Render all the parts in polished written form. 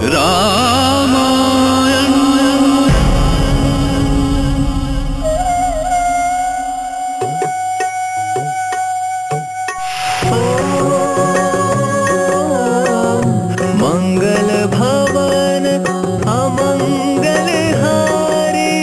रामायण। मंगल भवन अमंगल हारी,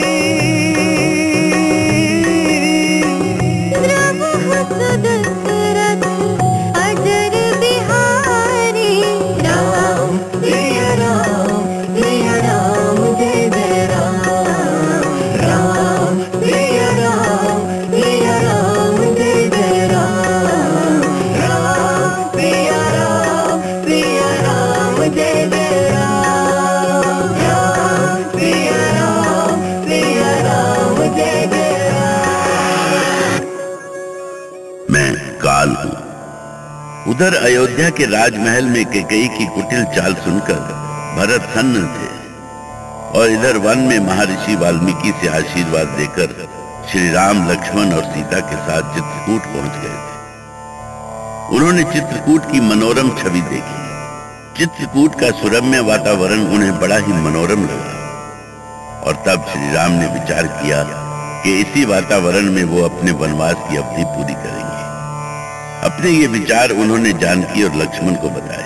दशरथ अजर बिहारी। राम जय राम जय राम जय जय राम। राम जय राम जय राम जय जय राम। राम जय राम जय राम जय जय राम। राम जय राम जय राम जय जय राम। मैं काल हूँ। उधर अयोध्या के राजमहल में कैकेयी की कुटिल चाल सुनकर भरत सन्न थे और इधर वन में महर्षि वाल्मीकि से आशीर्वाद देकर श्री राम, लक्ष्मण और सीता के साथ चित्रकूट पहुंच गए थे। उन्होंने चित्रकूट की मनोरम छवि देखी। चित्रकूट का सुरम्य वातावरण उन्हें बड़ा ही मनोरम लगा और तब श्री राम ने विचार किया कि इसी वातावरण में वो अपने वनवास की अवधि पूरी करेंगे। अपने ये विचार उन्होंने जानकी और लक्ष्मण को बताए।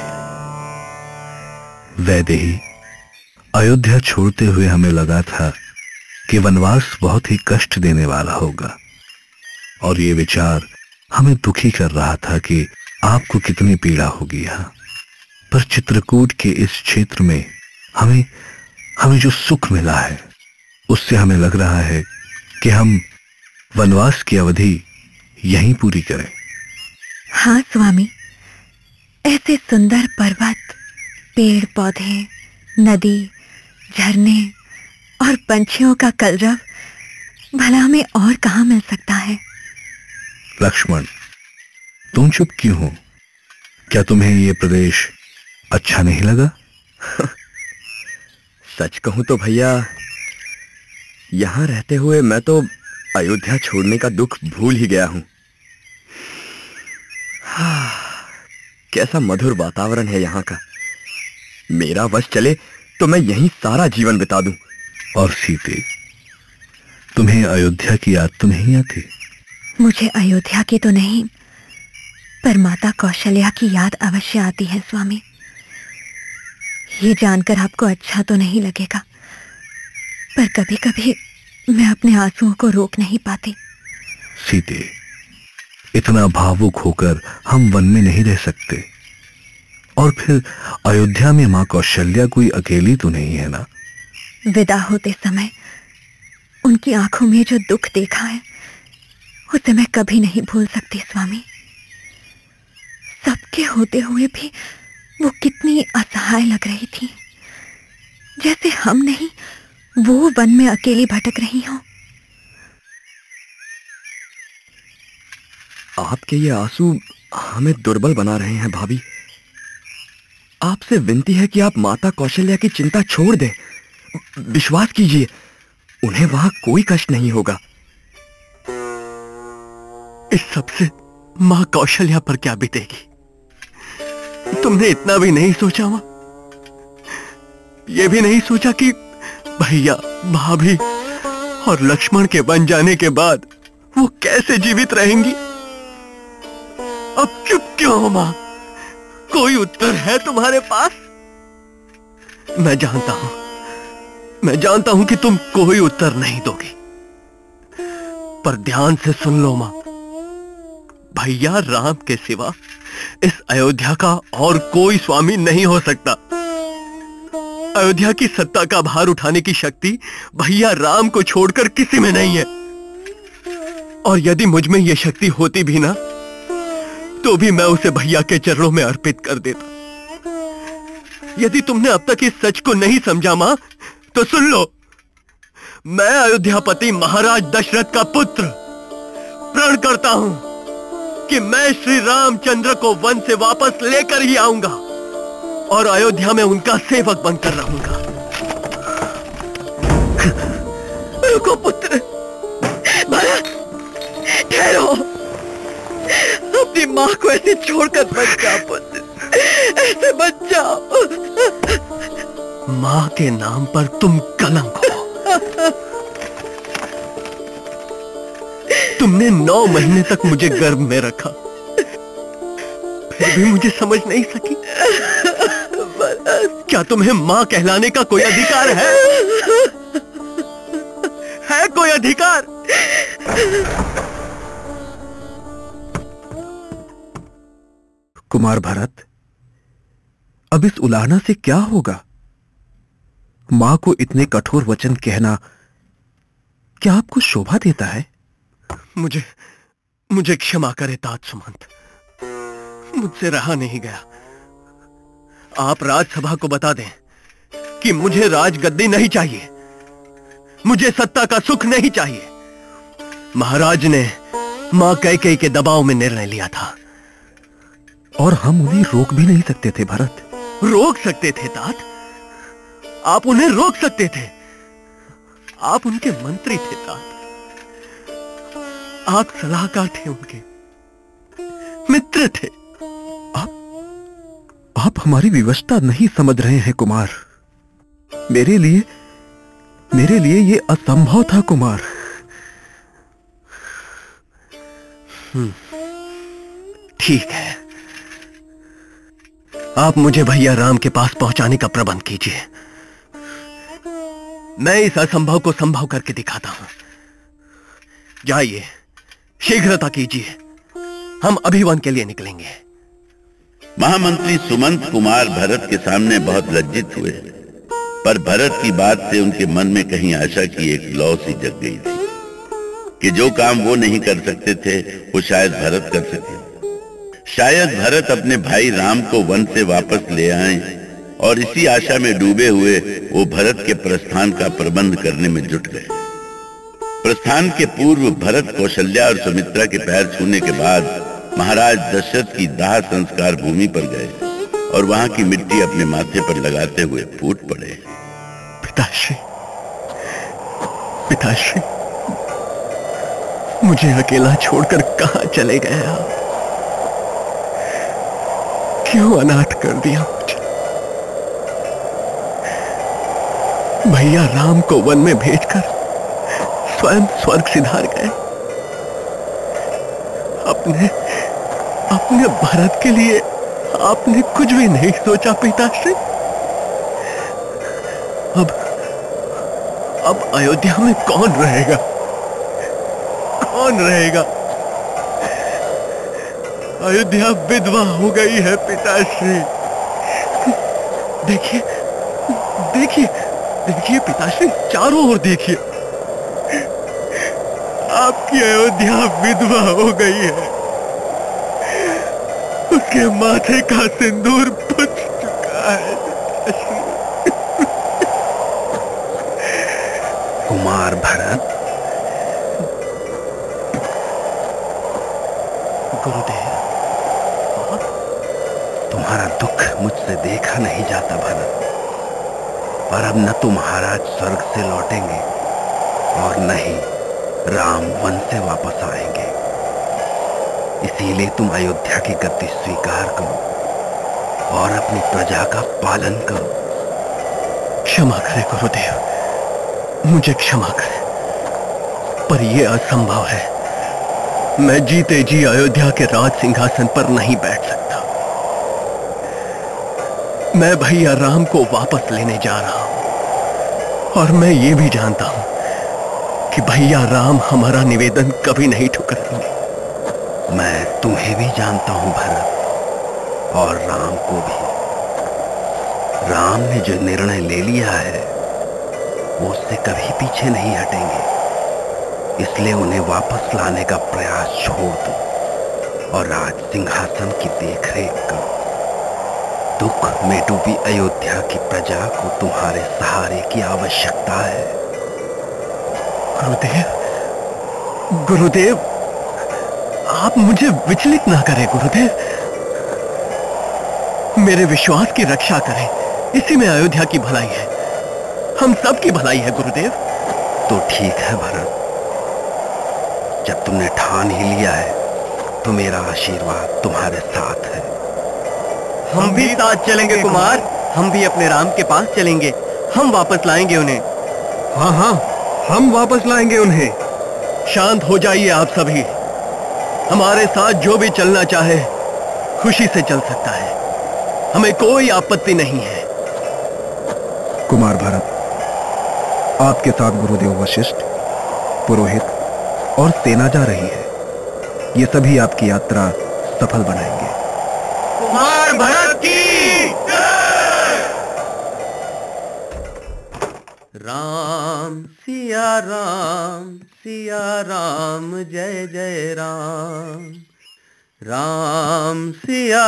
वैदेही, अयोध्या छोड़ते हुए हमें लगा था कि वनवास बहुत ही कष्ट देने वाला होगा और ये विचार हमें दुखी कर रहा था कि आपको कितनी पीड़ा होगी यहाँ। पर चित्रकूट के इस क्षेत्र में हमें जो सुख मिला है उससे हमें लग रहा है कि हम वनवास की अवधि यहीं पूरी करें। हाँ स्वामी, ऐसे सुंदर पर्वत, पेड़ पौधे, नदी, झरने और पंछियों का कलरव भला हमें और कहाँ मिल सकता है। लक्ष्मण, तुम चुप क्यों हो? क्या तुम्हें ये प्रदेश अच्छा नहीं लगा? सच कहूं तो भैया, यहां रहते हुए मैं तो अयोध्या छोड़ने का दुख भूल ही गया हूं। कैसा मधुर वातावरण है यहाँ का। मेरा वश चले तो मैं यहीं सारा जीवन बिता दूं। और सीते, तुम्हें अयोध्या की याद तो नहीं आती? मुझे अयोध्या की तो नहीं, पर माता कौशल्या की याद अवश्य आती है स्वामी। ये जानकर आपको अच्छा तो नहीं लगेगा, पर कभी कभी मैं अपने आंसुओं को रोक नहीं पाती। सीते, इतना भावुक होकर हम वन में नहीं रह सकते। और फिर अयोध्या में मां कौशल्या कोई अकेली तो नहीं है ना? विदा होते समय उनकी आंखों में जो दुख देखा है उसे मैं कभी नहीं भूल सकती स्वामी। सबके होते हुए भी वो कितनी असहाय लग रही थी, जैसे हम नहीं वो वन में अकेली भटक रही हो। आपके ये आंसू हमें दुर्बल बना रहे हैं भाभी। आपसे विनती है कि आप माता कौशल्या की चिंता छोड़ दें। विश्वास कीजिए, उन्हें वहां कोई कष्ट नहीं होगा। इस सबसे मां कौशल्या पर क्या बीतेगी? तुमने इतना भी नहीं सोचा मां? ये भी नहीं सोचा कि भैया, भाभी और लक्ष्मण के बन जाने के बाद वो कैसे जीवित रहेंगी? अब चुप क्यों हो मां? कोई उत्तर है तुम्हारे पास? मैं जानता हूं कि तुम कोई उत्तर नहीं दोगी, पर ध्यान से सुन लो मां। भैया राम के सिवा इस अयोध्या का और कोई स्वामी नहीं हो सकता। अयोध्या की सत्ता का भार उठाने की शक्ति भैया राम को छोड़कर किसी में नहीं है। और यदि मुझ में यह शक्ति होती भी ना, तो भी मैं उसे भैया के चरणों में अर्पित कर देता। यदि तुमने अब तक इस सच को नहीं समझा मां, तो सुन लो। मैं अयोध्यापति महाराज दशरथ का पुत्र प्रण करता हूं कि मैं श्री रामचंद्र को वन से वापस लेकर ही आऊंगा और अयोध्या में उनका सेवक बनकर रहूंगा। रुको पुत्र, भरत, ठहरो। अपनी मां को ऐसे छोड़कर मत जाओ पुत्र, ऐसे मत जाओ। मां के नाम पर तुम कलंक हो। तुमने 9 महीने तक मुझे गर्भ में रखा, फिर भी मुझे समझ नहीं सकी। क्या तुम्हें मां कहलाने का कोई अधिकार है? है कोई अधिकार? कुमार भरत, अब इस उलाहना से क्या होगा? मां को इतने कठोर वचन कहना क्या आपको शोभा देता है? मुझे क्षमा करे तात सुमंत, मुझसे रहा नहीं गया। आप राजसभा को बता दें कि मुझे राजगद्दी नहीं चाहिए, मुझे सत्ता का सुख नहीं चाहिए। महाराज ने मां कैकेयी के दबाव में निर्णय लिया था, और हम उन्हें रोक भी नहीं सकते थे भरत। रोक सकते थे तात, आप उन्हें रोक सकते थे। आप उनके मंत्री थे तात, आप सलाहकार थे, उनके मित्र थे। आप हमारी विवशता नहीं समझ रहे हैं कुमार। मेरे लिए ये असंभव था कुमार। ठीक है, आप मुझे भैया राम के पास पहुंचाने का प्रबंध कीजिए। मैं इस असंभव को संभव करके दिखाता हूं। जाइए, शीघ्रता कीजिए, हम अभी वन के लिए निकलेंगे। महामंत्री सुमंत कुमार भरत के सामने बहुत लज्जित हुए, पर भरत की बात से उनके मन में कहीं आशा की एक लौ सी जग गई थी कि जो काम वो नहीं कर सकते थे वो शायद भरत कर सके। शायद भरत अपने भाई राम को वन से वापस ले आए, और इसी आशा में डूबे हुए वो भरत के प्रस्थान का प्रबंध करने में जुट गए। प्रस्थान के पूर्व भरत कौशल्या और सुमित्रा के पैर छूने के बाद महाराज दशरथ की दाह संस्कार भूमि पर गए और वहां की मिट्टी अपने माथे पर लगाते हुए फूट पड़े। पिताश्री, पिताश्री, मुझे अकेला छोड़कर कहां चले गए आप? क्यों अनाथ कर दिया मुझे? भैया राम को वन में भेजकर स्वयं स्वर्ग सिधार गए। अपने भरत के लिए आपने कुछ भी नहीं सोचा पिताश्री। अब अयोध्या में कौन रहेगा? कौन रहेगा? अयोध्या विधवा हो गई है पिताश्री। देखिए, देखिए, देखिए पिताश्री, चारों ओर देखिए, आपकी अयोध्या विधवा हो गई है। उसके माथे का सिंदूर पुछ चुका है। कुमार भरत, गुरुदेव, तुम्हारा दुख मुझसे देखा नहीं जाता भरत। पर अब न तो महाराज स्वर्ग से लौटेंगे और न ही राम वन से वापस आएंगे। इसीलिए तुम अयोध्या की गद्दी स्वीकार करो और अपनी प्रजा का पालन करो। क्षमा करें गुरुदेव, मुझे क्षमा करें, पर यह असंभव है। मैं जीते जी अयोध्या के राज सिंहासन पर नहीं बैठ सकता। मैं भैया राम को वापस लेने जा रहा हूं, और मैं ये भी जानता हूं कि भैया राम हमारा निवेदन कभी नहीं ठुकराएंगे। मैं तुम्हें भी जानता हूं भरत, और राम को भी। राम ने जो निर्णय ले लिया है वो उससे कभी पीछे नहीं हटेंगे। इसलिए उन्हें वापस लाने का प्रयास छोड़ दो और राज सिंहासन की देखरेख करो। दुख में डूबी अयोध्या की प्रजा को तुम्हारे सहारे की आवश्यकता है। गुरुदेव, गुरुदेव, आप मुझे विचलित ना करें गुरुदेव। मेरे विश्वास की रक्षा करें, इसी में अयोध्या की भलाई है, हम सब की भलाई है गुरुदेव। तो ठीक है भरत, जब तुमने ठान ही लिया है तो मेरा आशीर्वाद तुम्हारे साथ है। हम भी साथ चलेंगे कुमार, हम भी अपने राम के पास चलेंगे। हम वापस लाएंगे उन्हें। हाँ हाँ, हम वापस लाएंगे उन्हें। शांत हो जाइए आप सभी। हमारे साथ जो भी चलना चाहे खुशी से चल सकता है, हमें कोई आपत्ति नहीं है। कुमार भरत, आपके साथ गुरुदेव वशिष्ठ, पुरोहित और सेना जा रही है। ये सभी आपकी यात्रा सफल बनाएंगे। कुमार भरत की राम सिया राम जय जय राम। राम सिया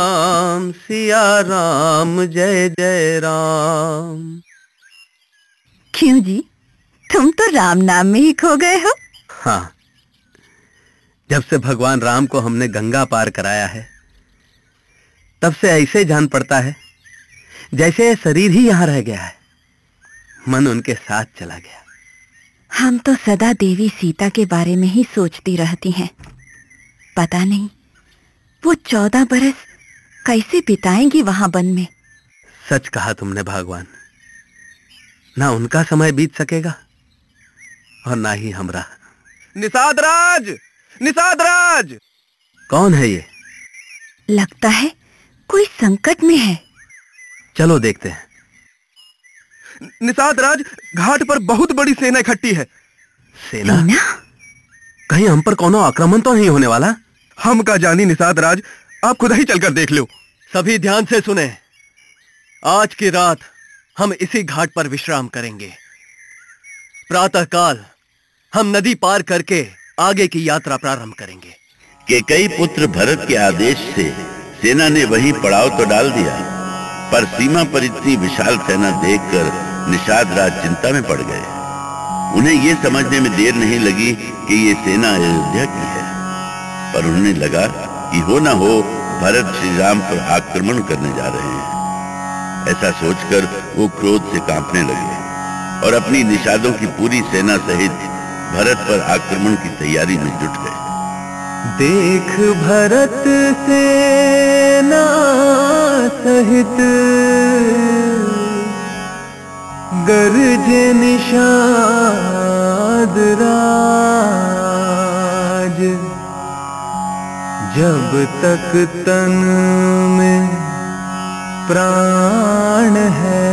राम जय जय राम। क्यों जी, तुम तो राम नाम में ही खो गए हो? हाँ, जब से भगवान राम को हमने गंगा पार कराया है, तब से ऐसे जान पड़ता है जैसे शरीर ही यहां रह गया है, मन उनके साथ चला गया। हम तो सदा देवी सीता के बारे में ही सोचती रहती हैं। पता नहीं वो 14 बरस कैसे बिताएंगी वहां वन में। सच कहा तुमने भगवान, ना उनका समय बीत सकेगा और ना ही हमरा। निषाद राज, निषाद राज! कौन है ये? लगता है कोई संकट में है। चलो देखते हैं। निषाद राज, घाट पर बहुत बड़ी सेना इकट्ठी है। सेना? कहीं हम पर कोनो आक्रमण तो नहीं होने वाला? हम का जानी निषाद राज, आप खुद ही चलकर देख लो। सभी ध्यान से सुने। आज की रात हम इसी घाट पर विश्राम करेंगे। प्रातःकाल हम नदी पार करके आगे की यात्रा प्रारंभ करेंगे। कैकेयी पुत्र भरत के आदेश से सेना ने वही पड़ाव तो डाल दिया, पर सीमा पर इतनी विशाल सेना देखकर निषाद राज चिंता में पड़ गए। उन्हें यह समझने में देर नहीं लगी कि ये सेना अयोध्या की है, पर उन्हें लगा कि हो ना हो भरत श्री राम पर आक्रमण करने जा रहे हैं। ऐसा सोचकर वो क्रोध से कांपने लगे और अपनी निषादों की पूरी सेना सहित भरत पर आक्रमण की तैयारी में जुट गए। देख भरत सेना सहित गरजे निषाद राज। जब तक तन में प्राण है,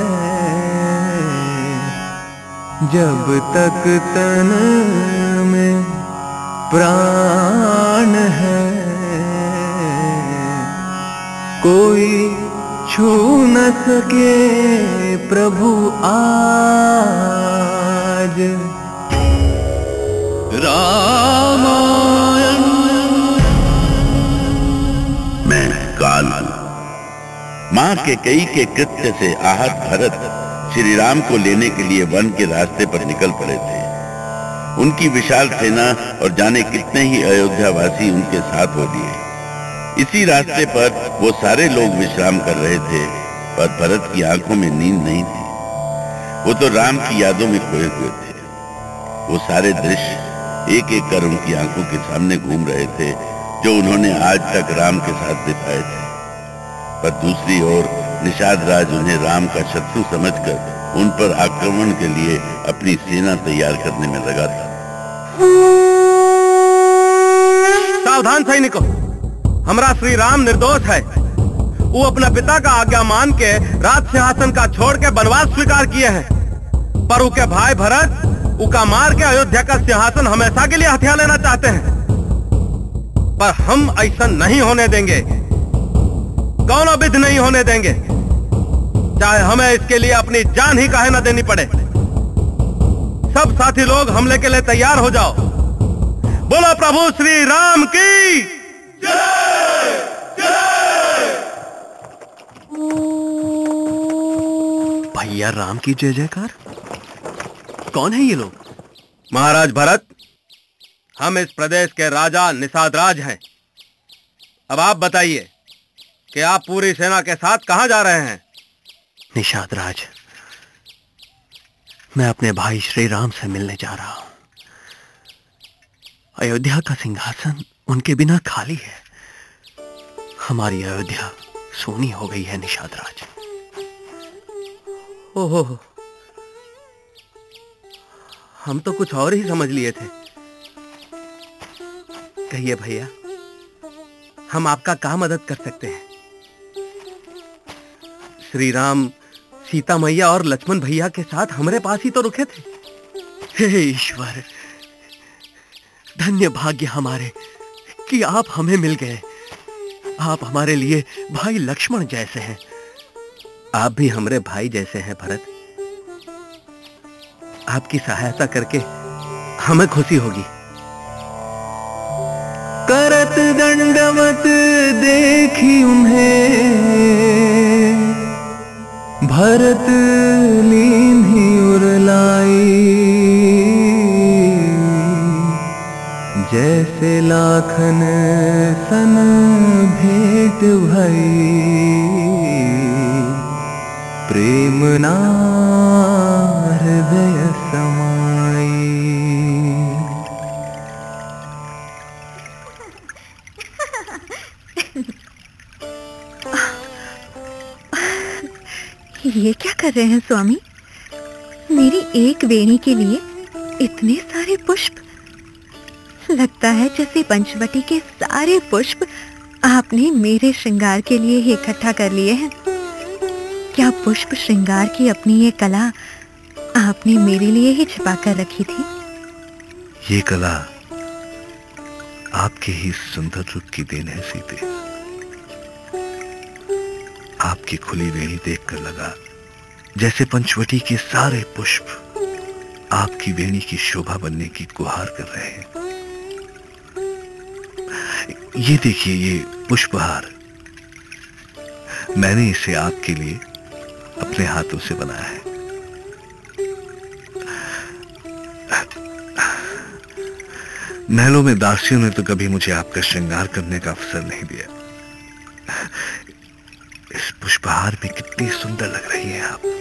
जब तक तन में प्राण है, कोई छू न सके प्रभु आज। रामायण। मैं काल हूं। मां कैकेयी के कृत्य से आहत भरत श्री राम को लेने के लिए वन के रास्ते पर निकल पड़े थे। उनकी विशाल सेना और जाने कितने ही अयोध्यावासी उनके साथ हो लिए। इसी रास्ते पर वो सारे लोग विश्राम कर रहे थे, पर भरत की आंखों में नींद नहीं थी। वो तो राम की यादों में खोए हुए थे। वो सारे दृश्य एक एक कर उनकी आंखों के सामने घूम रहे थे, जो उन्होंने आज तक राम के साथ बिताए थे। पर दूसरी ओर निषाद राज उन्हें राम का शत्रु समझकर उन पर आक्रमण के लिए अपनी सेना तैयार करने में लगा था। सावधान सैनिकों, हमारा श्री राम निर्दोष है। वो अपना पिता का आज्ञा मान के राज सिंहासन का छोड़ के वनवास स्वीकार किए हैं, पर उनके भाई भरत उका मार के अयोध्या का सिंहासन हमेशा के लिए हथिया लेना चाहते हैं। पर हम ऐसा नहीं होने देंगे, कौनो विधि नहीं होने देंगे, चाहे हमें इसके लिए अपनी जान ही काहे न देनी पड़े। सब साथी लोग हमले के लिए तैयार हो जाओ। बोलो प्रभु श्री राम की जय जय। भैया राम की जय जयकार। कौन है ये लोग? महाराज भरत, हम इस प्रदेश के राजा निषाद राज हैं। अब आप बताइए कि आप पूरी सेना के साथ कहां जा रहे हैं? निषाद राज, मैं अपने भाई श्री राम से मिलने जा रहा हूं। अयोध्या का सिंहासन उनके बिना खाली है। हमारी अयोध्या सोनी हो गई है निषाद राज। ओहो, हम तो कुछ और ही समझ लिए थे। कहिए भैया, हम आपका क्या मदद कर सकते हैं? श्री राम सीता मैया और लक्ष्मण भैया के साथ हमारे पास ही तो रुके थे। हे ईश्वर, धन्य भाग्य हमारे कि आप हमें मिल गए। आप हमारे लिए भाई लक्ष्मण जैसे हैं। आप भी हमारे भाई जैसे हैं भरत। आपकी सहायता करके हमें खुशी होगी। करत दंडवत देखी उन्हें, भरत लीन्ही उरलाई, जैसे लाखन सन भेंट भई, प्रेम ना हृदय समाई। ये क्या कर रहे हैं स्वामी? मेरी एक वेणी के लिए इतने सारे पुष्प। लगता है जैसे पंचवटी के सारे पुष्प आपने मेरे श्रृंगार के लिए ही इकट्ठा कर लिए हैं। क्या पुष्प श्रृंगार की अपनी ये कला आपने मेरे लिए ही छिपा कर रखी थी? ये कला आपके ही सुंदर रूप की देन है सीते। आपकी खुली वेणी देखकर लगा जैसे पंचवटी के सारे पुष्प आपकी वेणी की शोभा बनने की गुहार कर रहे हैं। ये देखिए, ये पुष्पहार मैंने इसे आपके लिए अपने हाथों से बनाया है। महलों में दासियों ने तो कभी मुझे आपका श्रृंगार करने का अवसर नहीं दिया। इस पुष्पहार में कितनी सुंदर लग रही हैं आप।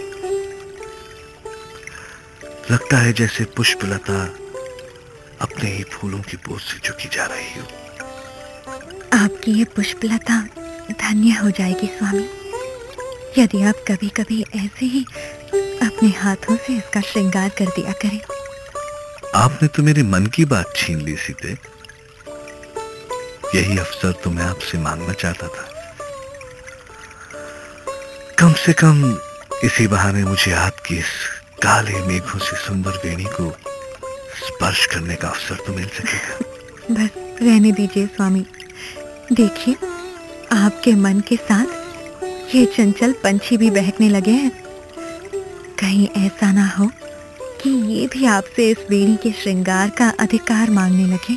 लगता है जैसे पुष्पलता अपने ही फूलों की पोत से झुकी जा रही हो। आपकी ये पुष्पलता धन्य हो जाएगी स्वामी, यदि आप कभी कभी ऐसे ही अपने हाथों से इसका श्रृंगार कर दिया करें। आपने तो मेरे मन की बात छीन ली सीते। यही अवसर तो मैं आपसे मांगना चाहता था। कम से कम इसी बहाने मुझे आपकी इस काले मेघों से सुंदर वेणी को स्पर्श करने का अवसर तो मिल सकेगा। बस रहने दीजिए स्वामी। देखिए, आपके मन के साथ ये चंचल पंछी भी बहकने लगे हैं। कहीं ऐसा ना हो कि ये भी आपसे इस वेणी के श्रृंगार का अधिकार मांगने लगे।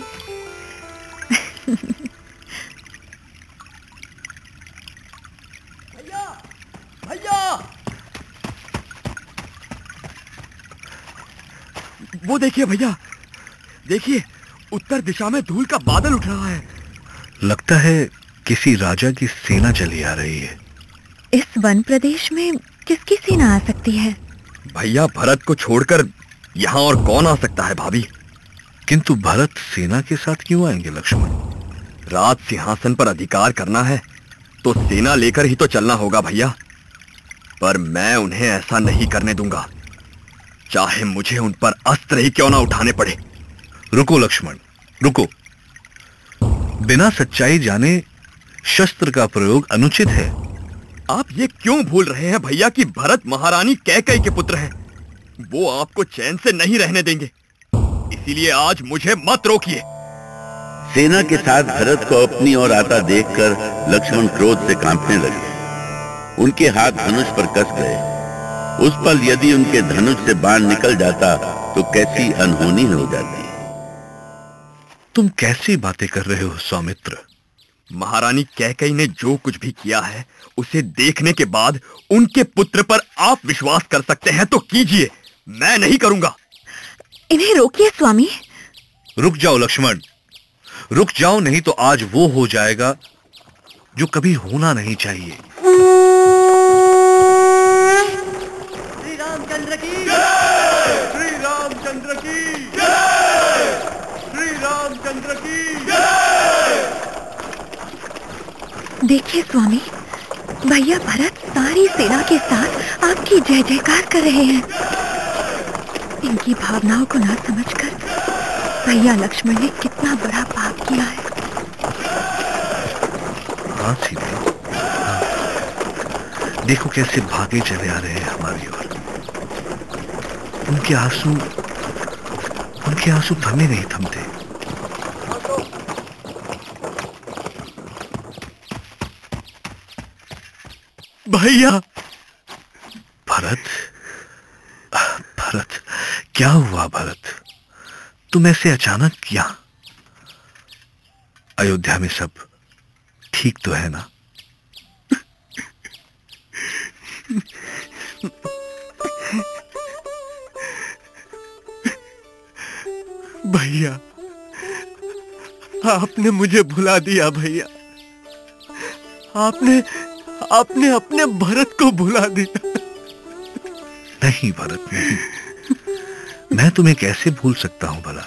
वो देखिए भैया, देखिए उत्तर दिशा में धूल का बादल उठ रहा है। लगता है किसी राजा की सेना चली आ रही है। इस वन प्रदेश में किसकी सेना आ सकती है? भैया, भरत को छोड़कर यहाँ और कौन आ सकता है भाभी? किंतु भरत सेना के साथ क्यों आएंगे लक्ष्मण? राज सिंहासन पर अधिकार करना है तो सेना लेकर ही तो चलना होगा भैया। पर मैं उन्हें ऐसा नहीं करने दूंगा, चाहे मुझे उन पर अस्त्र ही क्यों ना उठाने पड़े। रुको लक्ष्मण, रुको। बिना सच्चाई जाने शस्त्र का प्रयोग अनुचित है। आप ये क्यों भूल रहे हैं भैया कि भरत महारानी कैकेयी के पुत्र हैं। वो आपको चैन से नहीं रहने देंगे, इसीलिए आज मुझे मत रोकिए। सेना के साथ भरत को अपनी ओर आता देखकर लक्ष्मण क्रोध से कांपने लगे। उनके हाथ धनुष पर कस गए। उस पल यदि उनके धनुष से बाण निकल जाता तो कैसी अनहोनी हो जाती। तुम कैसी बातें कर रहे हो सौमित्र? महारानी कैकेयी ने जो कुछ भी किया है उसे देखने के बाद उनके पुत्र पर आप विश्वास कर सकते हैं तो कीजिए, मैं नहीं करूंगा। इन्हें रोकिए स्वामी। रुक जाओ लक्ष्मण, रुक जाओ, नहीं तो आज वो हो जाएगा जो कभी होना नहीं चाहिए। श्री रामचंद्र की जय! श्री रामचंद्र की जय! श्री रामचंद्र की जय! देखिए स्वामी, भैया भरत सारी सेना के साथ आपकी ही जय जयकार कर रहे हैं। इनकी भावनाओं को ना समझकर भैया लक्ष्मण ने कितना बड़ा पाप किया है। हाँ सीता, हाँ। देखो कैसे भागे चले आ रहे हैं हमारी ओर। उनके आंसू थमे नहीं थमते। भैया। भरत, भरत, क्या हुआ भरत? तुम ऐसे अचानक क्या? अयोध्या में सब ठीक तो है ना? भैया, आपने मुझे भुला दिया भैया। आपने अपने भरत को भुला दिया। नहीं भरत, नहीं। मैं तुम्हें कैसे भूल सकता हूं भला?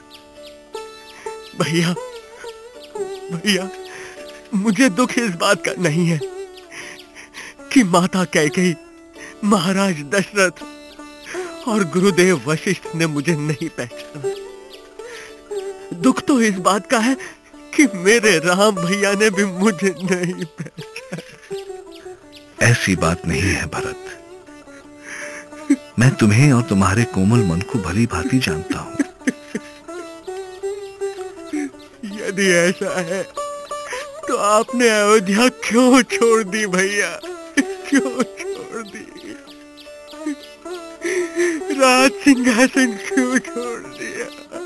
भैया, भैया, मुझे दुख इस बात का नहीं है कि माता कैकेयी, महाराज दशरथ और गुरुदेव वशिष्ठ ने मुझे नहीं पहचाना। दुख तो इस बात का है कि मेरे राम भैया ने भी मुझे नहीं पहचाना। ऐसी बात नहीं है भरत। मैं तुम्हें और तुम्हारे कोमल मन को भली भांति जानता हूं। यदि ऐसा है तो आपने अयोध्या क्यों छोड़ दी भैया? क्यों छोड़ दी? राज सिंहासन क्यों छोड़ दिया?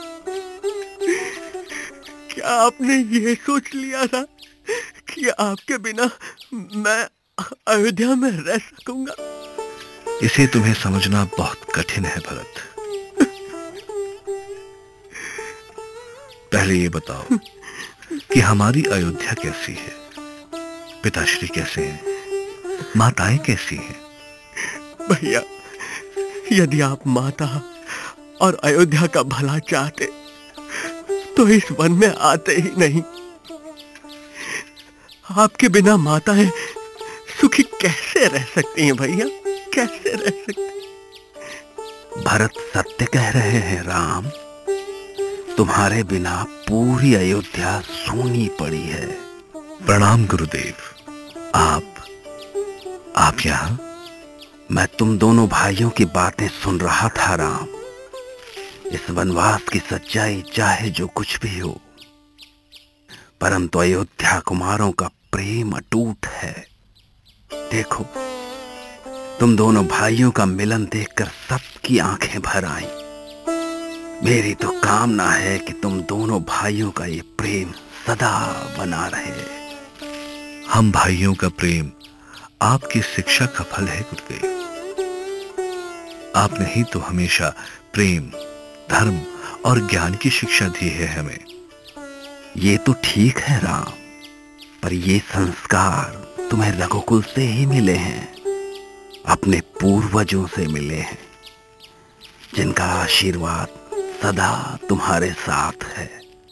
क्या आपने ये सोच लिया था कि आपके बिना मैं अयोध्या में रह सकूंगा? इसे तुम्हें समझना बहुत कठिन है भरत। पहले ये बताओ कि हमारी अयोध्या कैसी है? पिताश्री कैसे हैं? माताएं कैसी हैं? भैया, यदि आप माता और अयोध्या का भला चाहते तो इस वन में आते ही नहीं। आपके बिना माताएं सुखी कैसे रह सकती हैं भैया? कैसे रह सकती? भरत सत्य कह रहे हैं राम। तुम्हारे बिना पूरी अयोध्या सूनी पड़ी है। प्रणाम गुरुदेव। आप यहाँ? मैं तुम दोनों भाइयों की बातें सुन रहा था राम। इस वनवास की सच्चाई चाहे जो कुछ भी हो, परंतु अयोध्या कुमारों का प्रेम अटूट है। देखो, तुम दोनों भाइयों का मिलन देखकर सबकी आंखें भर आईं। मेरी तो कामना है कि तुम दोनों भाइयों का ये प्रेम सदा बना रहे। हम भाइयों का प्रेम आपकी शिक्षा का फल है गुरुदेव। आपने ही तो हमेशा प्रेम, धर्म और ज्ञान की शिक्षा दी है हमें। ये तो ठीक है राम, पर ये संस्कार तुम्हें रघुकुल से ही मिले हैं, अपने पूर्वजों से मिले हैं, जिनका आशीर्वाद सदा तुम्हारे साथ है।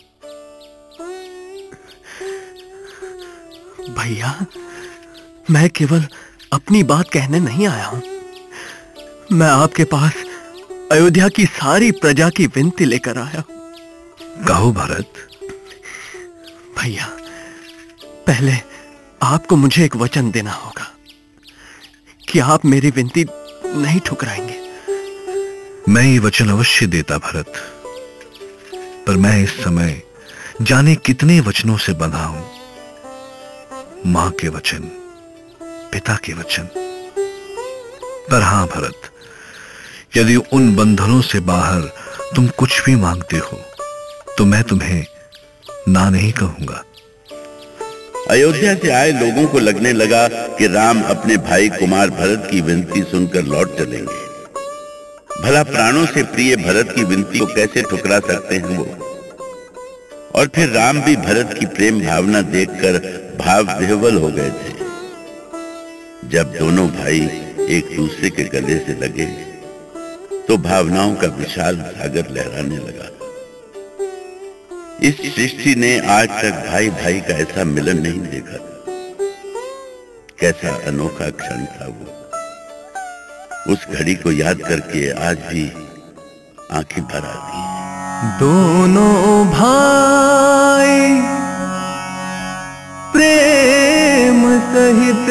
भैया, मैं केवल अपनी बात कहने नहीं आया हूं। मैं आपके पास अयोध्या की सारी प्रजा की विनती लेकर आया हूं। कहो भरत। भैया, पहले आपको मुझे एक वचन देना होगा कि आप मेरी विनती नहीं ठुकराएंगे। मैं ये वचन अवश्य देता भरत, पर मैं इस समय जाने कितने वचनों से बंधा हूं। मां के वचन, पिता के वचन। पर हां भरत, यदि उन बंधनों से बाहर तुम कुछ भी मांगते हो तो मैं तुम्हें ना नहीं कहूंगा। अयोध्या से आए लोगों को लगने लगा कि राम अपने भाई कुमार भरत की विनती सुनकर लौट चलेंगे। भला प्राणों से प्रिय भरत की विनती को कैसे ठुकरा सकते हैं वो? और फिर राम भी भरत की प्रेम भावना देखकर भाव विह्वल हो गए थे। जब दोनों भाई एक दूसरे के गले से लगे तो भावनाओं का विशाल सागर लहराने लगा। इस सृष्टि ने आज तक भाई भाई का ऐसा मिलन नहीं देखा था। कैसा अनोखा क्षण था वो। उस घड़ी को याद करके आज भी आंखें भर आती हैं। दोनों भाई प्रेम सहित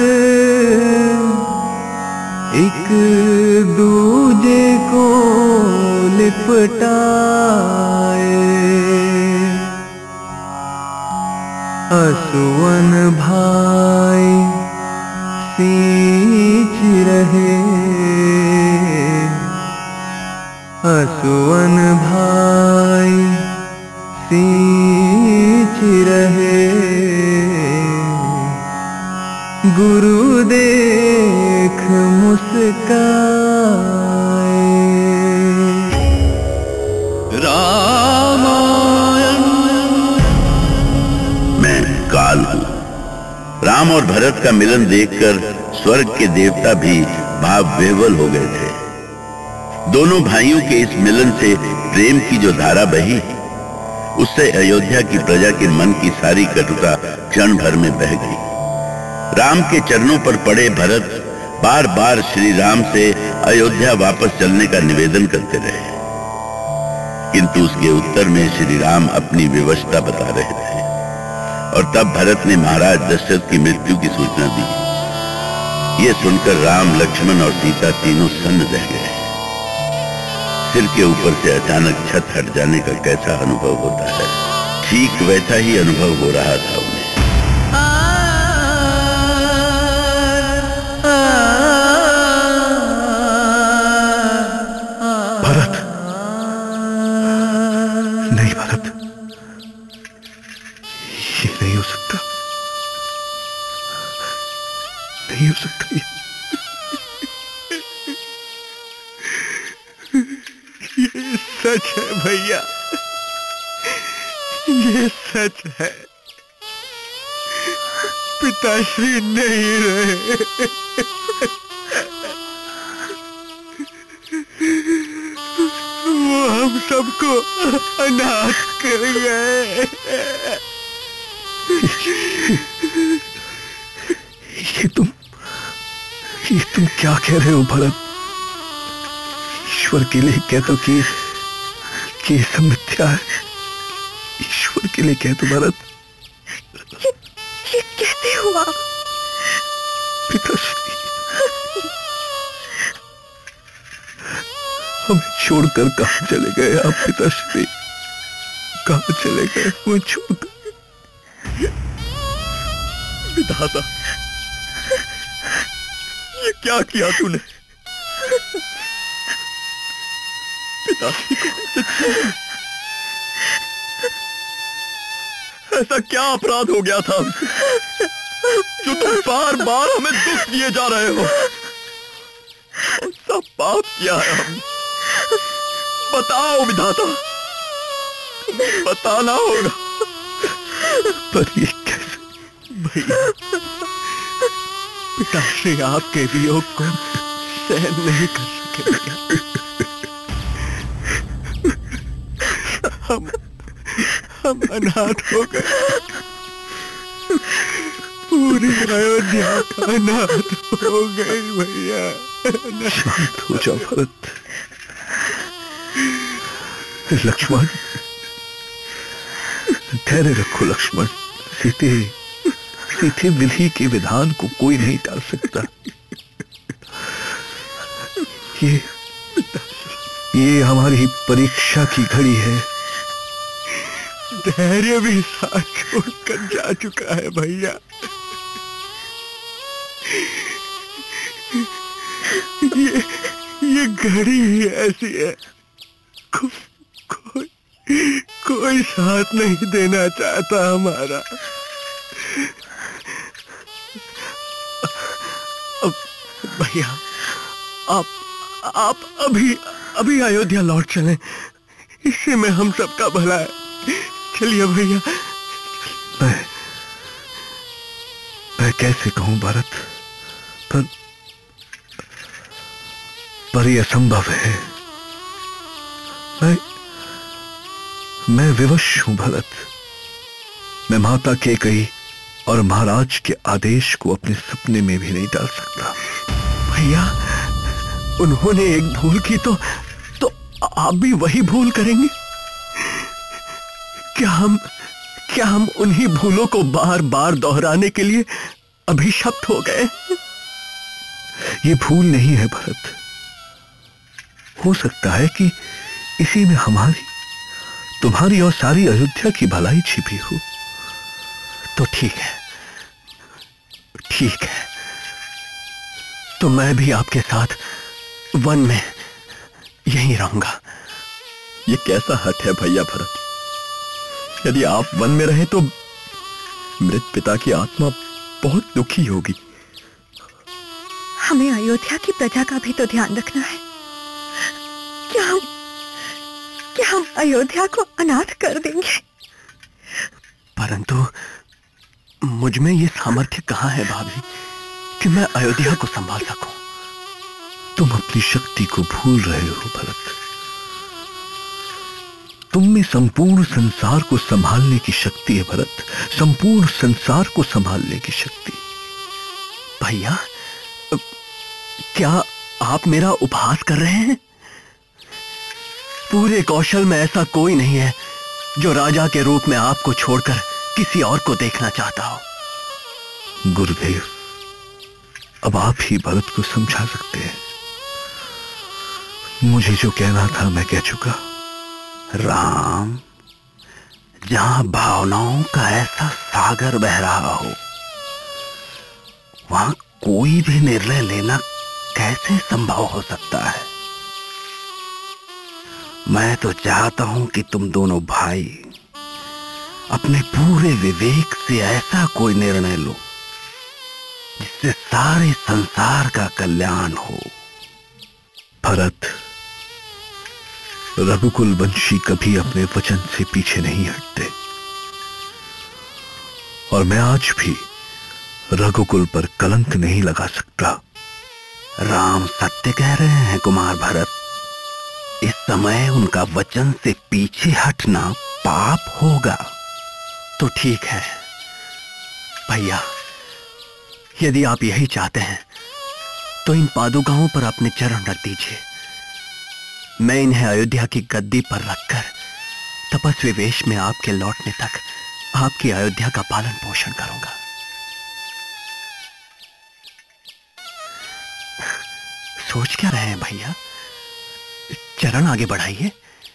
एक दूजे को लिपटाए, असुवन भाई सींच रहे, असुवन भाई सींच रहे, गुरु देख मुस्काए। रामायण। मैं काल हूं। राम और भरत का मिलन देखकर स्वर्ग के देवता भी भाव विह्वल हो गए थे। दोनों भाइयों के इस मिलन से प्रेम की जो धारा बही, उससे अयोध्या की प्रजा के मन की सारी कटुता क्षण भर में बह गई। राम के चरणों पर पड़े भरत बार बार श्री राम से अयोध्या वापस चलने का निवेदन करते रहे, किंतु उसके उत्तर में श्री राम अपनी विवशता बता रहे थे। और तब भरत ने महाराज दशरथ की मृत्यु की सूचना दी। ये सुनकर राम, लक्ष्मण और सीता तीनों सन्न रह गए। सिर के ऊपर से अचानक छत हट जाने का कैसा अनुभव होता है, ठीक वैसा ही अनुभव हो रहा था उन्हें। भरत, नहीं भरत, ये नहीं हो सकता, नहीं हो सकता। ये सच है भैया, ये सच है। पिताश्री नहीं रहे, वो हम सबको अनाथ कर गए। ये तुम क्या कह रहे हो भरत? ईश्वर के लिए कह दो कि ये सब मिथ्या है। ईश्वर के लिए कह दो भरत। ये कैसे हुआ? पिताश्री, हमें छोड़कर कहां चले गए आप पिताश्री? कहां चले गए हमें छोड़कर? विधाता, ये क्या किया तूने? पिताश्री को ऐसा क्या अपराध हो गया था जो तुम बार बार हमें दुख दिए जा रहे हो? कौन सा पाप किया है हमने? बताओ विधाता, बताना होगा। पर ये कैसे? भैया, पिताश्री आपके वियोग को सहन नहीं कर सके भैया। हम अनाथ हो गए, पूरी अयोध्या अनाथ हो गई भैया। शांत हो जाओ भरत। लक्ष्मण, धैर्य रखो लक्ष्मण। सीधे विधि के विधान को कोई नहीं टाल सकता। ये हमारी परीक्षा की घड़ी है। धैर्य भी साथ छोड़कर जा चुका है भैया। ये घड़ी ही ऐसी है, कोई साथ नहीं देना चाहता हमारा। भैया, आप अभी अयोध्या लौट चलें, इससे में हम सबका भला है। चलिए भैया। मैं कैसे कहूं भरत, पर यह असंभव है। मैं विवश हूं भरत। मैं माता कैकेयी और महाराज के आदेश को अपने सपने में भी नहीं डाल सकता। भैया, उन्होंने एक भूल की तो आप भी वही भूल करेंगे? क्या हम उन्हीं भूलों को बार बार दोहराने के लिए अभिशप्त हो गए? ये भूल नहीं है भरत। हो सकता है कि इसी में तुम्हारी और सारी अयोध्या की भलाई छिपी हो। तो ठीक है, तो मैं भी आपके साथ वन में यहीं रहूंगा। ये कैसा हट है भैया भरत? यदि आप वन में रहे तो मृत पिता की आत्मा बहुत दुखी होगी। हमें अयोध्या की प्रजा का भी तो ध्यान रखना है। क्या हम अयोध्या को अनाथ कर देंगे? परंतु मुझ में ये सामर्थ्य कहां है भाभी कि मैं अयोध्या को संभाल सकूं? तुम अपनी शक्ति को भूल रहे हो भरत। तुम में संपूर्ण संसार को संभालने की शक्ति है भरत, संपूर्ण संसार को संभालने की शक्ति। भैया, क्या आप मेरा उपहास कर रहे हैं? पूरे कौशल में ऐसा कोई नहीं है जो राजा के रूप में आपको छोड़कर किसी और को देखना चाहता हो। गुरुदेव, अब आप ही भरत को समझा सकते हैं। मुझे जो कहना था मैं कह चुका। राम, जहां भावनाओं का ऐसा सागर बह रहा हो, वहां कोई भी निर्णय लेना कैसे संभव हो सकता है? मैं तो चाहता हूं कि तुम दोनों भाई अपने पूरे विवेक से ऐसा कोई निर्णय लो जिससे सारे संसार का कल्याण हो। भरत, रघुकुल वंशी कभी अपने वचन से पीछे नहीं हटते, और मैं आज भी रघुकुल पर कलंक नहीं लगा सकता। राम सत्य कह रहे हैं कुमार भरत। इस समय उनका वचन से पीछे हटना पाप होगा। तो ठीक है भैया, यदि आप यही चाहते हैं तो इन पादुकाओं पर अपने चरण रख दीजिए। मैं इन्हें अयोध्या की गद्दी पर रखकर तपस्वी वेश में आपके लौटने तक आपकी अयोध्या का पालन पोषण करूंगा। सोच क्या रहे हैं भैया? चरण आगे बढ़ाइए।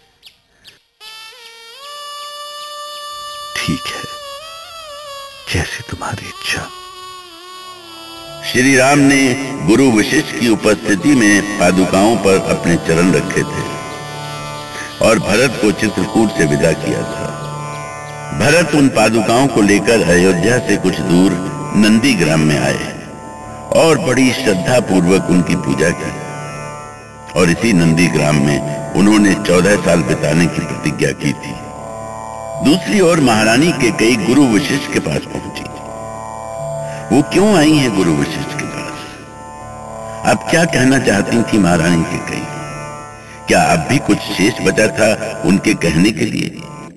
ठीक है, जैसे तुम्हारी इच्छा। श्री राम ने गुरु वशिष्ठ की उपस्थिति में पादुकाओं पर अपने चरण रखे थे और भरत को चित्रकूट से विदा किया था। भरत उन पादुकाओं को लेकर अयोध्या से कुछ दूर नंदीग्राम में आए और बड़ी श्रद्धा पूर्वक उनकी पूजा की, और इसी नंदीग्राम में उन्होंने 14 साल बिताने की प्रतिज्ञा की थी। दूसरी ओर महारानी कैकेयी गुरु वशिष्ठ के पास पहुंची। वो क्यों आई हैं गुरु वशिष्ठ के पास? अब क्या कहना चाहती थी महारानी कैकेयी? क्या अब भी कुछ शेष बचा था उनके कहने के लिए?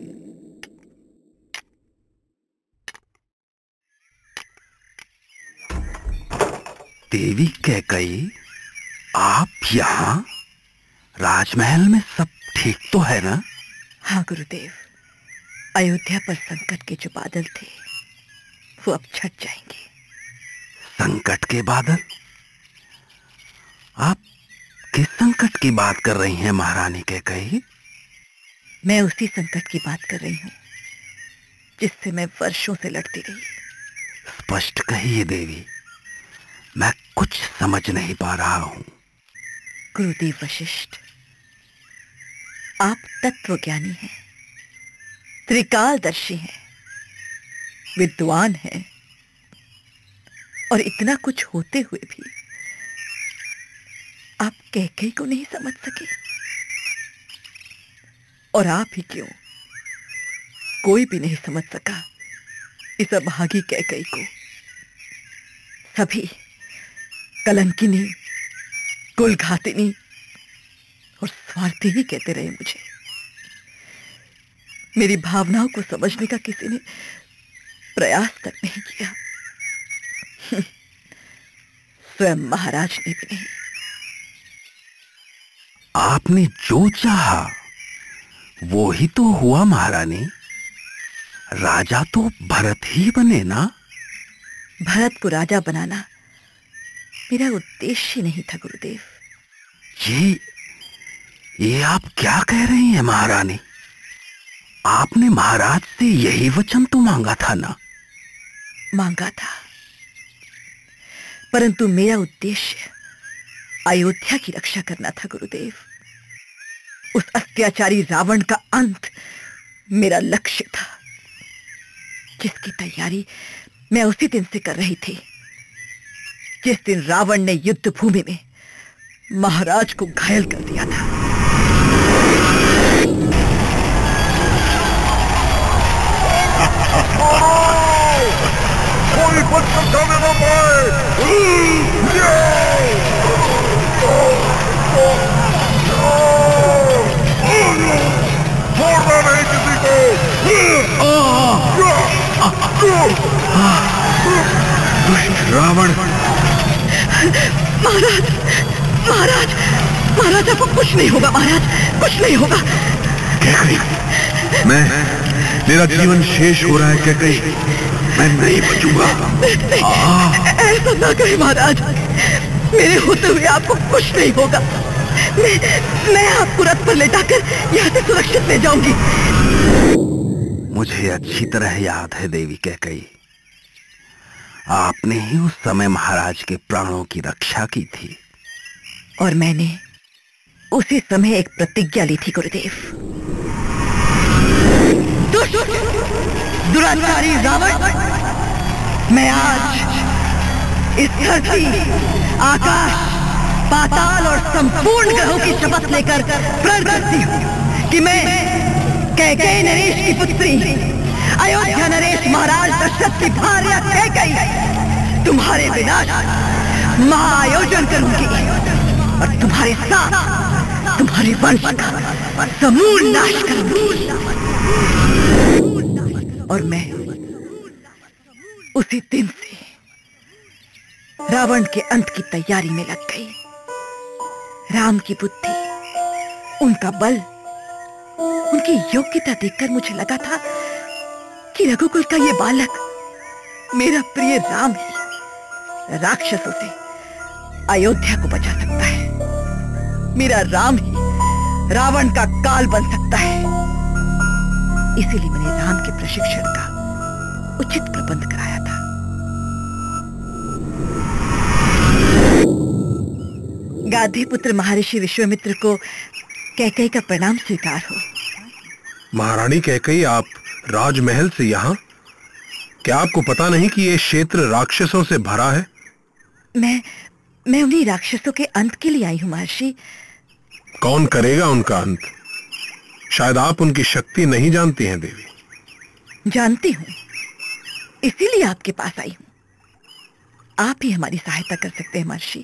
देवी कैकेयी, आप यहाँ? राजमहल में सब ठीक तो है ना? हाँ गुरुदेव, अयोध्या पर संकट के जो बादल थे वो अब छट जाएंगे। संकट के बादल? आप किस संकट की बात कर रही हैं महारानी कैकेयी? मैं उसी संकट की बात कर रही हूँ जिससे मैं वर्षों से लड़ती रही। स्पष्ट कहिए देवी, मैं कुछ समझ नहीं पा रहा हूं। गुरुदेव वशिष्ठ, आप तत्वज्ञानी हैं, त्रिकालदर्शी हैं, विद्वान हैं, और इतना कुछ होते हुए भी आप कैकेयी को नहीं समझ सके। और आप ही क्यों, कोई भी नहीं समझ सका इस अभागी कैकेयी को। सभी कलंकिनी, कुलघातिनी और स्वार्थी ही कहते रहे मुझे। मेरी भावनाओं को समझने का किसी ने प्रयास तक नहीं किया, स्वयं महाराज ने भी नहीं। आपने जो चाहा वो ही तो हुआ महारानी। राजा तो भरत ही बने ना। भरत को राजा बनाना मेरा उद्देश्य ही नहीं था गुरुदेव। ये आप क्या कह रही हैं महारानी? आपने महाराज से यही वचन तो मांगा था ना? मांगा था, परंतु मेरा उद्देश्य अयोध्या की रक्षा करना था गुरुदेव। उस अत्याचारी रावण का अंत मेरा लक्ष्य था, जिसकी तैयारी मैं उसी दिन से कर रही थी जिस दिन रावण ने युद्ध भूमि में महाराज को घायल कर दिया था। कोई बच सकता ना पाए। छोड़ना नहीं किसी को। दुष्ट रावण। महाराज महाराज महाराज, आपको कुछ नहीं होगा महाराज, कुछ नहीं होगा। कैकई, मेरा जीवन शेष हो रहा है कैकई, मैं नहीं बचूंगा। ऐसा ना करें महाराज, मेरे होते हुए आपको कुछ नहीं होगा। मैं आपको रथ पर लेटाकर यहाँ से सुरक्षित ले जाऊंगी। मुझे अच्छी तरह याद है देवी कैकई, आपने ही उस समय महाराज के प्राणों की रक्षा की थी। और मैंने उसी समय एक प्रतिज्ञा ली थी गुरुदेव। दुराचारी रावण, मैं आज इस धरती, आकाश, पाताल और संपूर्ण ग्रहों की शपथ लेकर प्रण करती हूँ कि मैं कैकेयी नरेश की पुत्री, अयोध्या नरेश महाराज दशरथ की भार्या कैकेयी तुम्हारे विनाश महाआयोजन करूंगी और तुम्हारे साथ तुम्हारे वंश का समूल नाश करूंगी। और मैं उसी दिन से रावण के अंत की तैयारी में लग गई। राम की बुद्धि, उनका बल, उनकी योग्यता देखकर मुझे लगा था कि रघुकुल का ये बालक, मेरा प्रिय राम ही राक्षसों से अयोध्या को बचा सकता है। मेरा राम ही रावण का काल बन सकता है। इसीलिए मैंने राम के प्रशिक्षण का उचित प्रबंध कराया था। गाधी पुत्र महर्षि विश्वामित्र को कैकेयी का प्रणाम स्वीकार हो। महारानी कैकेयी, आप राजमहल से यहाँ? क्या आपको पता नहीं कि ये क्षेत्र राक्षसों से भरा है? मैं उन्हीं राक्षसों के अंत के लिए आई हूँ महर्षि। कौन करेगा उनका अंत? शायद आप उनकी शक्ति नहीं जानती हैं देवी। जानती हूँ, इसीलिए आपके पास आई हूँ। आप ही हमारी सहायता कर सकते हैं महर्षि।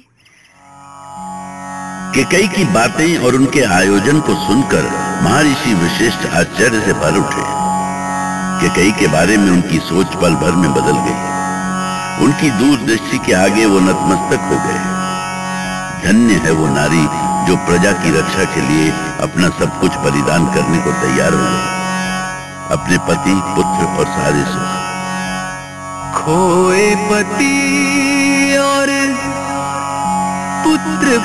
कैकेयी की बातें और उनके आयोजन को सुनकर महर्षि वशिष्ठ आश्चर्य से भर उठे। कैकेयी के बारे में उनकी सोच पल भर में बदल गई। उनकी दूरदृष्टि के आगे वो नतमस्तक हो गए। धन्य है वो नारी जो प्रजा की रक्षा के लिए अपना सब कुछ बलिदान करने को तैयार हो गई। अपने पति, पुत्र और सारे सुख। खोए पति और पुत्र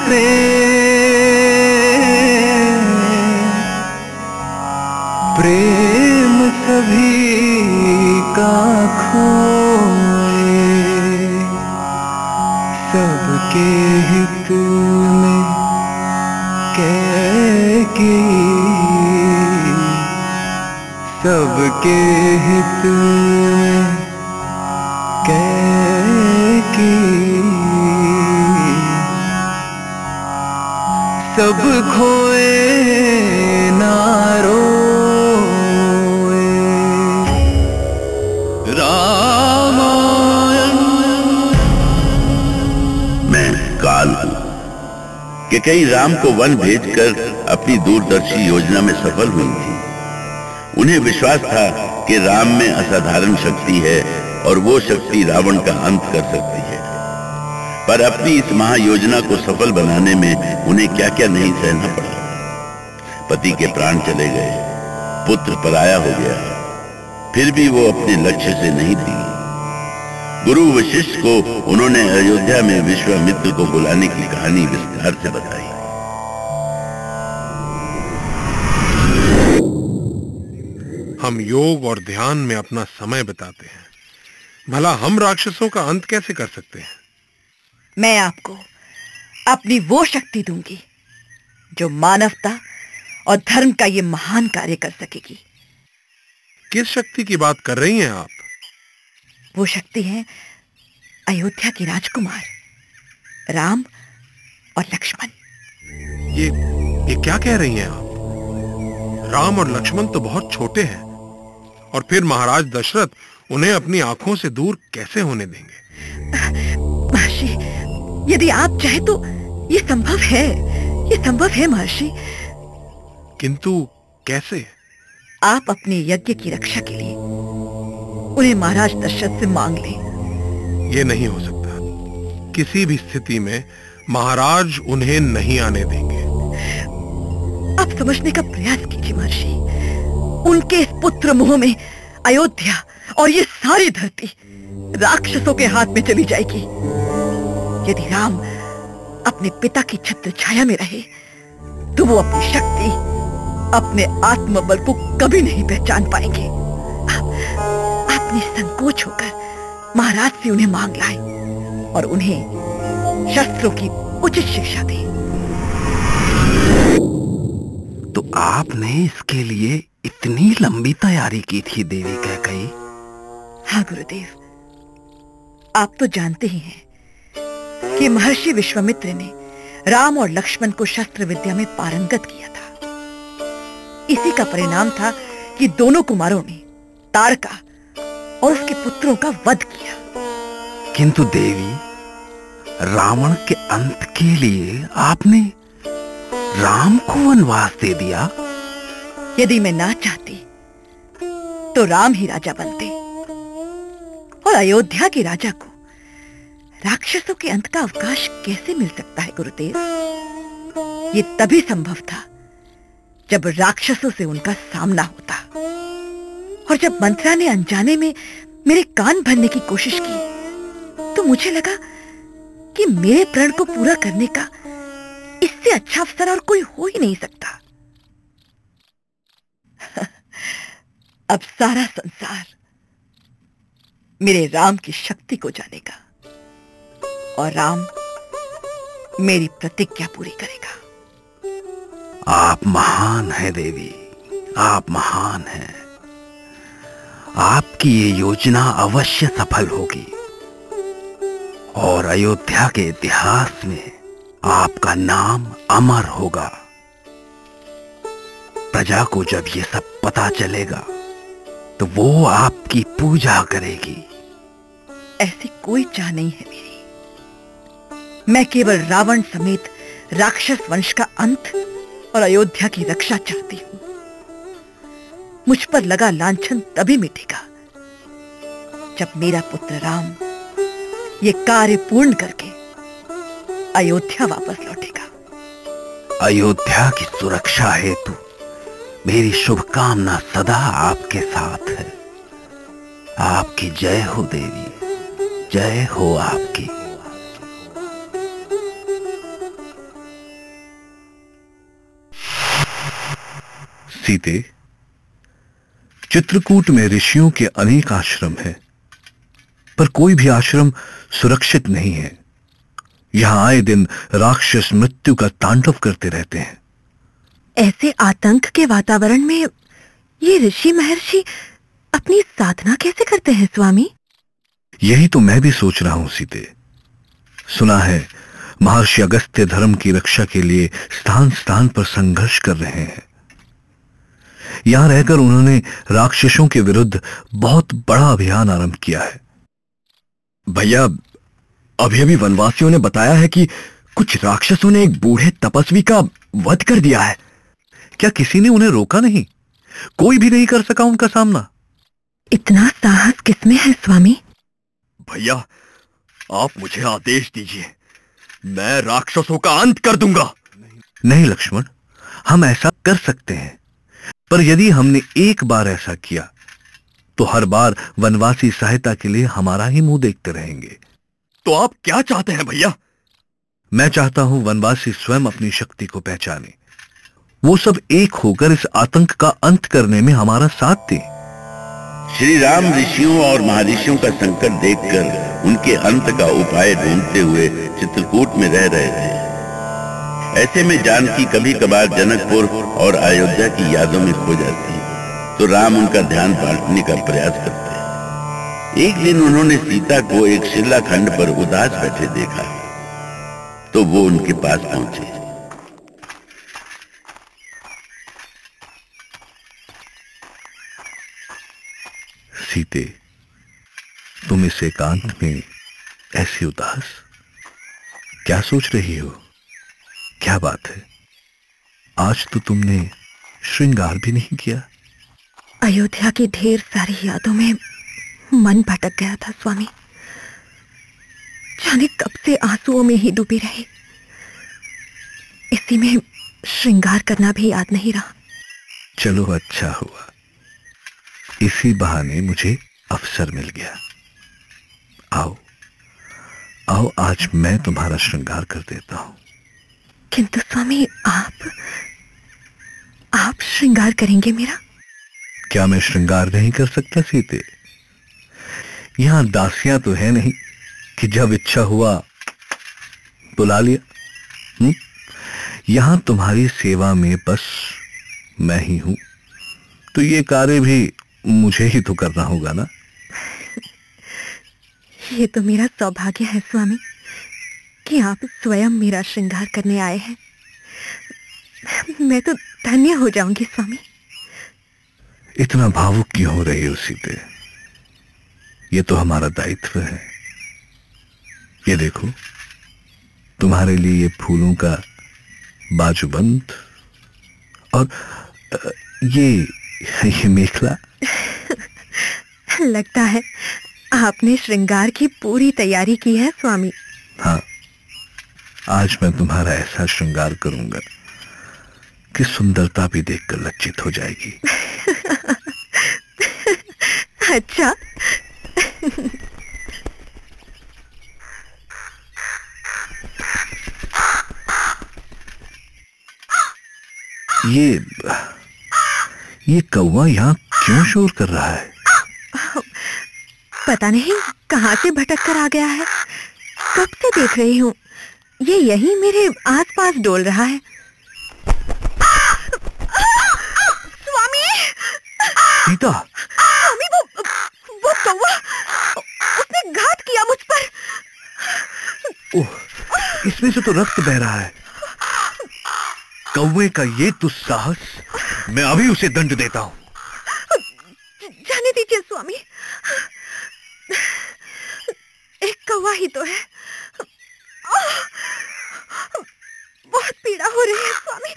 प्रेम सभी का खोए, सबके हित में कैकेयी, सबके हित में कैकेयी, सब खोए ना रोए। रामायण। मैं काल हूं। कैकेयी राम को वन भेजकर अपनी दूरदर्शी योजना में सफल हुई थी। उन्हें विश्वास था कि राम में असाधारण शक्ति है और वो शक्ति रावण का अंत कर सकती है। पर अपनी इस महायोजना को सफल बनाने में उन्हें क्या क्या नहीं सहना पड़ा। पति के प्राण चले गए, पुत्र पराया हो गया, फिर भी वो अपने लक्ष्य से नहीं थी। गुरु वशिष्ठ को उन्होंने अयोध्या में विश्वामित्र को बुलाने की कहानी विस्तार से बताई। हम योग और ध्यान में अपना समय बिताते हैं, भला हम राक्षसों का अंत कैसे कर सकते हैं? मैं आपको अपनी वो शक्ति दूंगी जो मानवता और धर्म का ये महान कार्य कर सकेगी। किस शक्ति की बात कर रही हैं आप? वो शक्ति है अयोध्या के राजकुमार राम और लक्ष्मण। ये क्या कह रही हैं आप? राम और लक्ष्मण तो बहुत छोटे हैं, और फिर महाराज दशरथ उन्हें अपनी आंखों से दूर कैसे होने देंगे? महर्षि, यदि आप चाहे तो ये संभव है, ये संभव है महर्षि। किंतु कैसे? आप अपने यज्ञ की रक्षा के लिए उन्हें महाराज दशरथ से मांग लें। ये नहीं हो सकता। किसी भी स्थिति में महाराज उन्हें नहीं आने देंगे। आप समझने का प्रयास कीजिए महर्षि। उनके इस पुत्र मोह में अयोध्या और ये सारी धरती राक्षसों के हाथ में चली जाएगी। यदि राम अपने पिता की छत्र छाया में रहे तो वो अपनी शक्ति, अपने आत्मबल को कभी नहीं पहचान पाएंगे। आप निसंकोच होकर महाराज से उन्हें मांग लाए और उन्हें शस्त्रों की उचित शिक्षा दें। तो आपने इसके लिए इतनी लंबी तैयारी की थी देवी कैकेयी? हाँ गुरुदेव, आप तो जानते ही हैं कि महर्षि विश्वामित्र ने राम और लक्ष्मण को शस्त्र विद्या में पारंगत किया था। इसी का परिणाम था कि दोनों कुमारों ने तारका और उसके पुत्रों का वध किया। किंतु देवी, रावण के अंत के लिए आपने राम को वनवास दे दिया। यदि मैं ना चाहती तो राम ही राजा बनते और अयोध्या के राजा को राक्षसों के अंत का अवकाश कैसे मिल सकता है गुरुदेव? ये तभी संभव था जब राक्षसों से उनका सामना होता, और जब मंत्रा ने अनजाने में मेरे कान भरने की कोशिश की तो मुझे लगा कि मेरे प्रण को पूरा करने का इससे अच्छा अवसर और कोई हो ही नहीं सकता। अब सारा संसार मेरे राम की शक्ति को जानेगा और राम मेरी प्रतिज्ञा पूरी करेगा। आप महान हैं देवी, आप महान हैं। आपकी ये योजना अवश्य सफल होगी और अयोध्या के इतिहास में आपका नाम अमर होगा। प्रजा को जब ये सब पता चलेगा तो वो आपकी पूजा करेगी। ऐसी कोई चाह नहीं है मेरी। मैं केवल रावण समेत राक्षस वंश का अंत और अयोध्या की रक्षा चाहती हूं। मुझ पर लगा लांछन तभी मिटेगा जब मेरा पुत्र राम ये कार्य पूर्ण करके अयोध्या वापस लौटेगा। अयोध्या की सुरक्षा हेतु मेरी शुभकामना सदा आपके साथ है। आपकी जय हो देवी, जय हो आपकी। सीते, चित्रकूट में ऋषियों के अनेक आश्रम हैं, पर कोई भी आश्रम सुरक्षित नहीं है। यहां आए दिन राक्षस मृत्यु का तांडव करते रहते हैं। ऐसे आतंक के वातावरण में ये ऋषि महर्षि अपनी साधना कैसे करते हैं स्वामी? यही तो मैं भी सोच रहा हूं सीते। सुना है महर्षि अगस्त्य धर्म की रक्षा के लिए स्थान स्थान पर संघर्ष कर रहे हैं। यहां रहकर उन्होंने राक्षसों के विरुद्ध बहुत बड़ा अभियान आरंभ किया है। भैया, अभी अभी वनवासियों ने बताया है कि कुछ राक्षसों ने एक बूढ़े तपस्वी का वध कर दिया है। क्या किसी ने उन्हें रोका नहीं? कोई भी नहीं कर सका उनका सामना। इतना साहस किसमें है स्वामी? भैया, आप मुझे आदेश दीजिए, मैं राक्षसों का अंत कर दूंगा। नहीं लक्ष्मण, हम ऐसा कर सकते हैं, पर यदि हमने एक बार ऐसा किया तो हर बार वनवासी सहायता के लिए हमारा ही मुंह देखते रहेंगे। तो आप क्या चाहते हैं भैया? मैं चाहता हूं वनवासी स्वयं अपनी शक्ति को पहचाने, वो सब एक होकर इस आतंक का अंत करने में हमारा साथ दें। श्री राम ऋषियों और महर्षियों का संकट देखकर उनके अंत का उपाय ढूंढते हुए चित्रकूट में रह रहे थे। ऐसे में जानकी कभी कभार जनकपुर और अयोध्या की यादों में खो जाती, तो राम उनका ध्यान बांटने का प्रयास करते। एक दिन उन्होंने सीता को एक शिलाखंड पर उदास बैठे देखा, तो वो उनके पास पहुंचे। सीते, तुम इस एकांत में ऐसी उदास क्या सोच रही हो? क्या बात है? आज तो तुमने श्रृंगार भी नहीं किया। अयोध्या की ढेर सारी यादों में मन भटक गया था स्वामी। जाने कब से आंसुओं में ही डूबी रही। इसी में श्रृंगार करना भी याद नहीं रहा। चलो अच्छा हुआ, इसी बहाने मुझे अवसर मिल गया। आओ आओ, आज मैं तुम्हारा श्रृंगार कर देता हूं। किंतु स्वामी, आप श्रृंगार करेंगे मेरा? क्या मैं श्रृंगार नहीं कर सकता सीते? यहां दासियां तो है नहीं कि जब इच्छा हुआ बुला लिया। यहां तुम्हारी सेवा में बस मैं ही हूं, तो ये कार्य भी मुझे ही तो करना होगा ना। ये तो मेरा सौभाग्य है स्वामी कि आप स्वयं मेरा श्रृंगार करने आए हैं। मैं तो धन्य हो जाऊंगी स्वामी। इतना भावुक क्यों हो रही हो सीते? ये तो हमारा दायित्व है। ये देखो, तुम्हारे लिए ये फूलों का बाजूबंद और ये मेखला। लगता है आपने श्रृंगार की पूरी तैयारी की है स्वामी। हाँ, आज मैं तुम्हारा ऐसा श्रृंगार करूंगा कि सुंदरता भी देखकर लज्जित हो जाएगी। अच्छा। ये कौवा यहाँ क्यों शोर कर रहा है? पता नहीं कहां से भटक कर आ गया है। कब से देख रही हूँ, ये यहीं मेरे आसपास डोल रहा है। स्वामी! सीता! स्वामी, वो कौवा, उसने घात किया मुझ पर। ओह, इसमें से तो रक्त बह रहा है। कौवे का ये दुस्साहस, मैं अभी उसे दंड देता हूं। जाने दीजिए स्वामी, एक कौवा ही तो है। बहुत पीड़ा हो रही है स्वामी।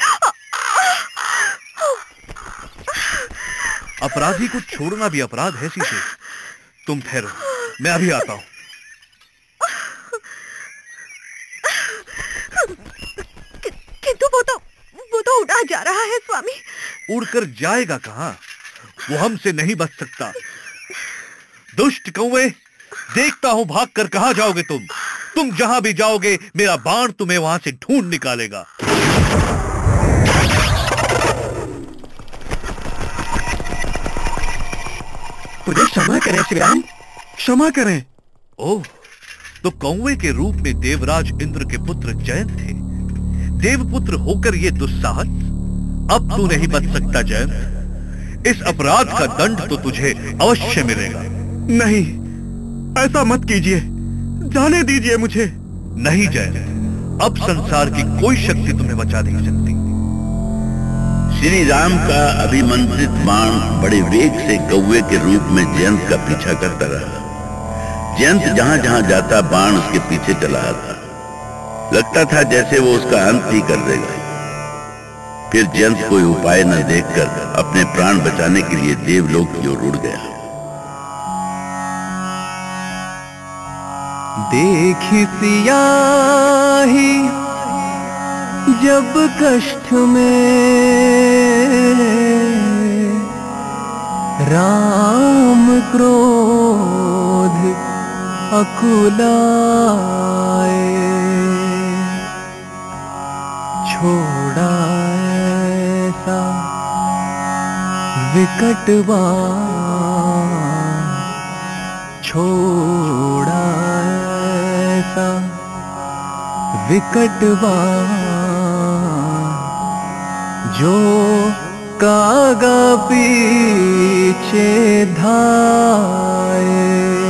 अपराधी को छोड़ना भी अपराध है सीते। तुम ठहरो, मैं अभी आता हूं। किंतु वो तो उड़ा जा रहा है स्वामी। उड़कर जाएगा कहां? वो हमसे नहीं बच सकता। दुष्ट कौवे, देखता हूं भागकर कहां जाओगे तुम। तुम जहां भी जाओगे, मेरा बाण तुम्हें वहां से ढूंढ निकालेगा। मुझे क्षमा करें श्री राम, क्षमा करें। ओह, तो कौवे के रूप में देवराज इंद्र के पुत्र जयंत थे। देवपुत्र होकर ये दुस्साहस, अब तू नहीं बच सकता जयंत। इस अपराध का दंड तो तुझे अवश्य मिलेगा। नहीं, ऐसा मत कीजिए, जाने दीजिए मुझे। नहीं जयंत, अब संसार की कोई शक्ति तुम्हें बचा नहीं सकती। श्री राम का अभिमंत्रित बाण बड़े वेग से कौवे के रूप में जयंत का पीछा करता रहा। जयंत जहां जहां जाता, बाण उसके पीछे चला आता। लगता था जैसे वो उसका अंत ही कर देगा। फिर जयंत कोई उपाय न देखकर अपने प्राण बचाने के लिए देवलोक की ओर उड़ गया। देखी सियाही जब कष्ट में राम क्रोध अकुलाए, छोड़ा ऐसा विकट बाण, छोड़ा ऐसा विकट बाण, जो कागा पीछे धाये।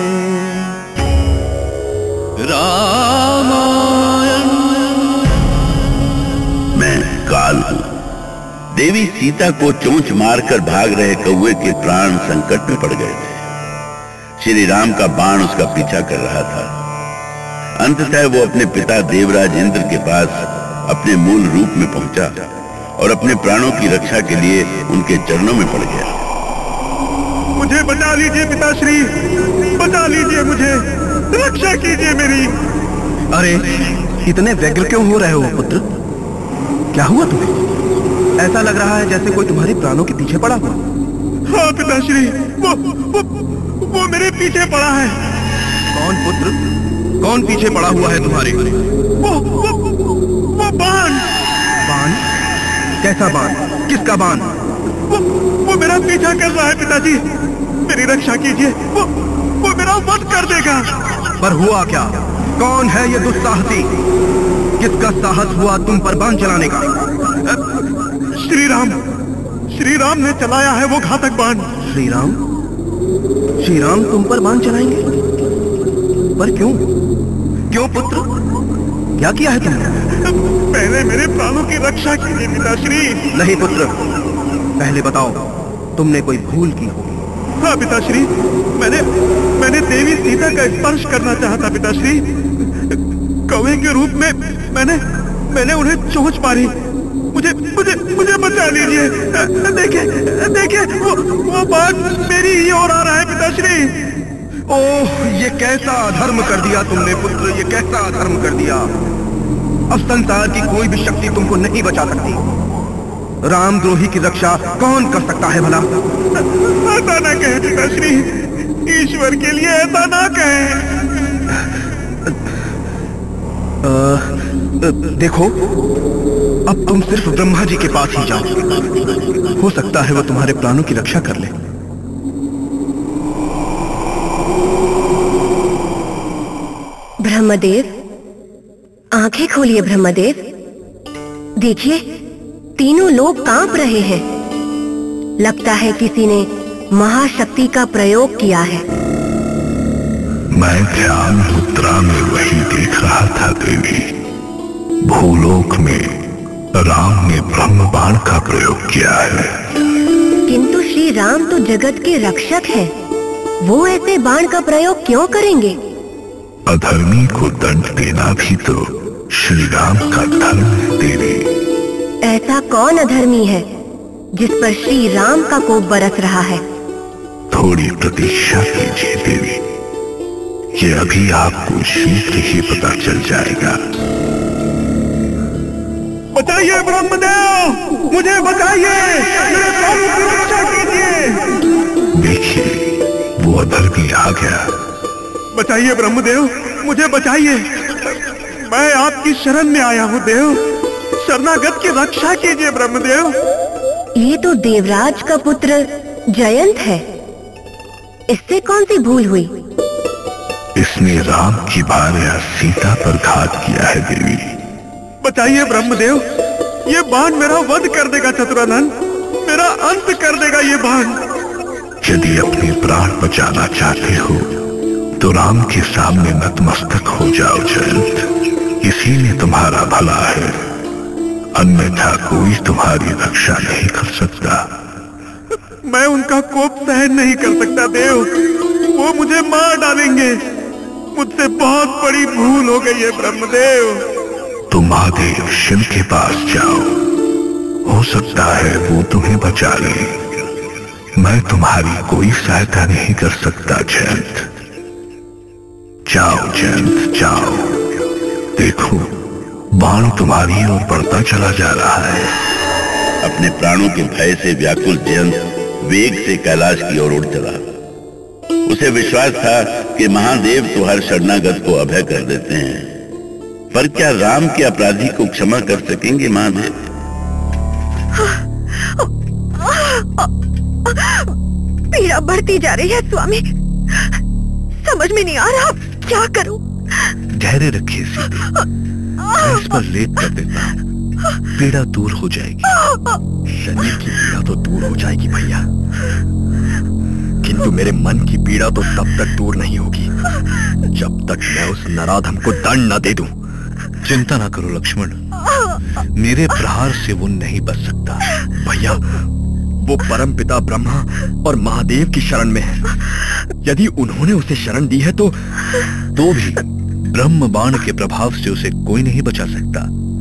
रामायण। मैं काल हूं। देवी सीता को चोंच मारकर भाग रहे कौवे के प्राण संकट में पड़ गए थे। श्री राम का बाण उसका पीछा कर रहा था। अंततः वो अपने पिता देवराज इंद्र के पास अपने मूल रूप में पहुंचा और अपने प्राणों की रक्षा के लिए उनके चरणों में पड़ गया। मुझे बचा लीजिए पिताश्री, बचा लीजिए, मुझे रक्षा कीजिए मेरी। अरे इतने व्यग्र क्यों हो रहे हो पुत्र? क्या हुआ तुम्हें? ऐसा लग रहा है जैसे कोई तुम्हारे प्राणों के पीछे पड़ा हुआ। हाँ पिताश्री, वो मेरे पीछे पड़ा है। कौन पुत्र? कौन पीछे पड़ा हुआ है तुम्हारे? वो बाण। बाण? कैसा बाण? किसका बाण? वो मेरा पीछा कर रहा है पिताजी, मेरी रक्षा कीजिए। वो मेरा वध कर देगा। पर हुआ क्या? कौन है ये दुस्साहसी? किसका साहस हुआ तुम पर बाण चलाने का? श्री राम ने चलाया है वो घातक बाण। श्री राम तुम पर बाण चलाएंगे? पर क्यों? क्यों पुत्र? क्या किया है तुमने? पहले मेरे प्राणों की रक्षा कीजिए पिताश्री। नहीं पुत्र, पहले बताओ तुमने कोई भूल की होगी। हाँ पिताश्री, मैंने देवी सीता का स्पर्श करना चाहा था पिताश्री। कौवे के रूप में मैंने उन्हें चोंच मारी। मुझे बचा लीजिए। देखिए वो बाण मेरी ही ओर आ रहा है पिताश्री। ओह, ये कैसा अधर्म कर दिया तुमने पुत्र, ये कैसा अधर्म कर दिया। अब संसार की कोई भी शक्ति तुमको नहीं बचा सकती। रामद्रोही की रक्षा कौन कर सकता है भला? ऐसा ना कहे पिताश्री, ईश्वर के लिए ऐसा ना कहे। देखो, अब तुम सिर्फ ब्रह्मा जी के पास ही जाओ, हो सकता है वो तुम्हारे प्राणों की रक्षा कर ले। ब्रह्मदेव, आंखें खोलिए ब्रह्मदेव। देखिए, तीनों लोग कांप रहे हैं। लगता है किसी ने महाशक्ति का प्रयोग किया है। मैं ध्यान मुद्रा में वही देख रहा था देवी। भूलोक में राम ने ब्रह्म बाण का प्रयोग किया है। किंतु श्री राम तो जगत के रक्षक हैं। वो ऐसे बाण का प्रयोग क्यों करेंगे? अधर्मी को दंड देना भी तो श्री राम का धर्म है देवी। ऐसा कौन अधर्मी है जिस पर श्री राम का कोप बरस रहा है? थोड़ी प्रतीक्षा कीजिए देवी, ये अभी आपको शीघ्र ही पता चल जाएगा। बचाइए ब्रह्मदेव, मुझे बचाइए, मेरे प्राणों की रक्षा कीजिए। देखिए, वो अधर्मी आ गया। बचाइए ब्रह्मदेव, मुझे बचाइए। मैं आपकी शरण में आया हूँ देव, शरणागत की रक्षा कीजिए ब्रह्मदेव। ये तो देवराज का पुत्र जयंत है। इससे कौन सी भूल हुई? इसने राम की भार्या सीता पर घात किया है देवी। बचाइए ब्रह्मदेव, ये बाण मेरा वध कर देगा चतुरानंद, मेरा अंत कर देगा ये बाण। यदि अपने प्राण बचाना चाहते हो तो राम के सामने नतमस्तक हो जाओ जयंत, इसी में तुम्हारा भला है, अन्यथा कोई तुम्हारी रक्षा नहीं कर सकता। मैं उनका कोप सहन नहीं कर सकता देव, वो मुझे मार डालेंगे। मुझसे बहुत बड़ी भूल हो गई है ब्रह्मदेव। तुम महादेव शिव के पास जाओ, हो सकता है वो तुम्हें बचा ले। मैं तुम्हारी कोई सहायता नहीं कर सकता जयंत। जाओ जयंत जाओ, देखो बाण तुम्हारी ओर बढ़ता चला जा रहा है। अपने प्राणों के भय से व्याकुल जयंत वेग से कैलाश की ओर उड़ चला। उसे विश्वास था कि महादेव तो हर शरणागत को अभय कर देते हैं, पर क्या राम के अपराधी को क्षमा कर सकेंगे महादेव? पीड़ा बढ़ती जा रही है स्वामी, समझ में नहीं आ रहा क्या करूं। धैर्य रखिए सीते, मैं इस पर लेप कर देता हूं, पीड़ा दूर हो जाएगी। शरीर की पीड़ा तो दूर हो जाएगी भैया, किंतु मेरे मन की पीड़ा तो तब तक दूर नहीं होगी जब तक मैं उस नराधम को दंड न दे दूं। चिंता ना करो लक्ष्मण, मेरे प्रहार से वो नहीं बच सकता। भैया वो परमपिता ब्रह्मा और महादेव की शरण में है, यदि उन्होंने उसे शरण दी है तो भी ब्रह्म बाण के प्रभाव से उसे कोई नहीं बचा सकता।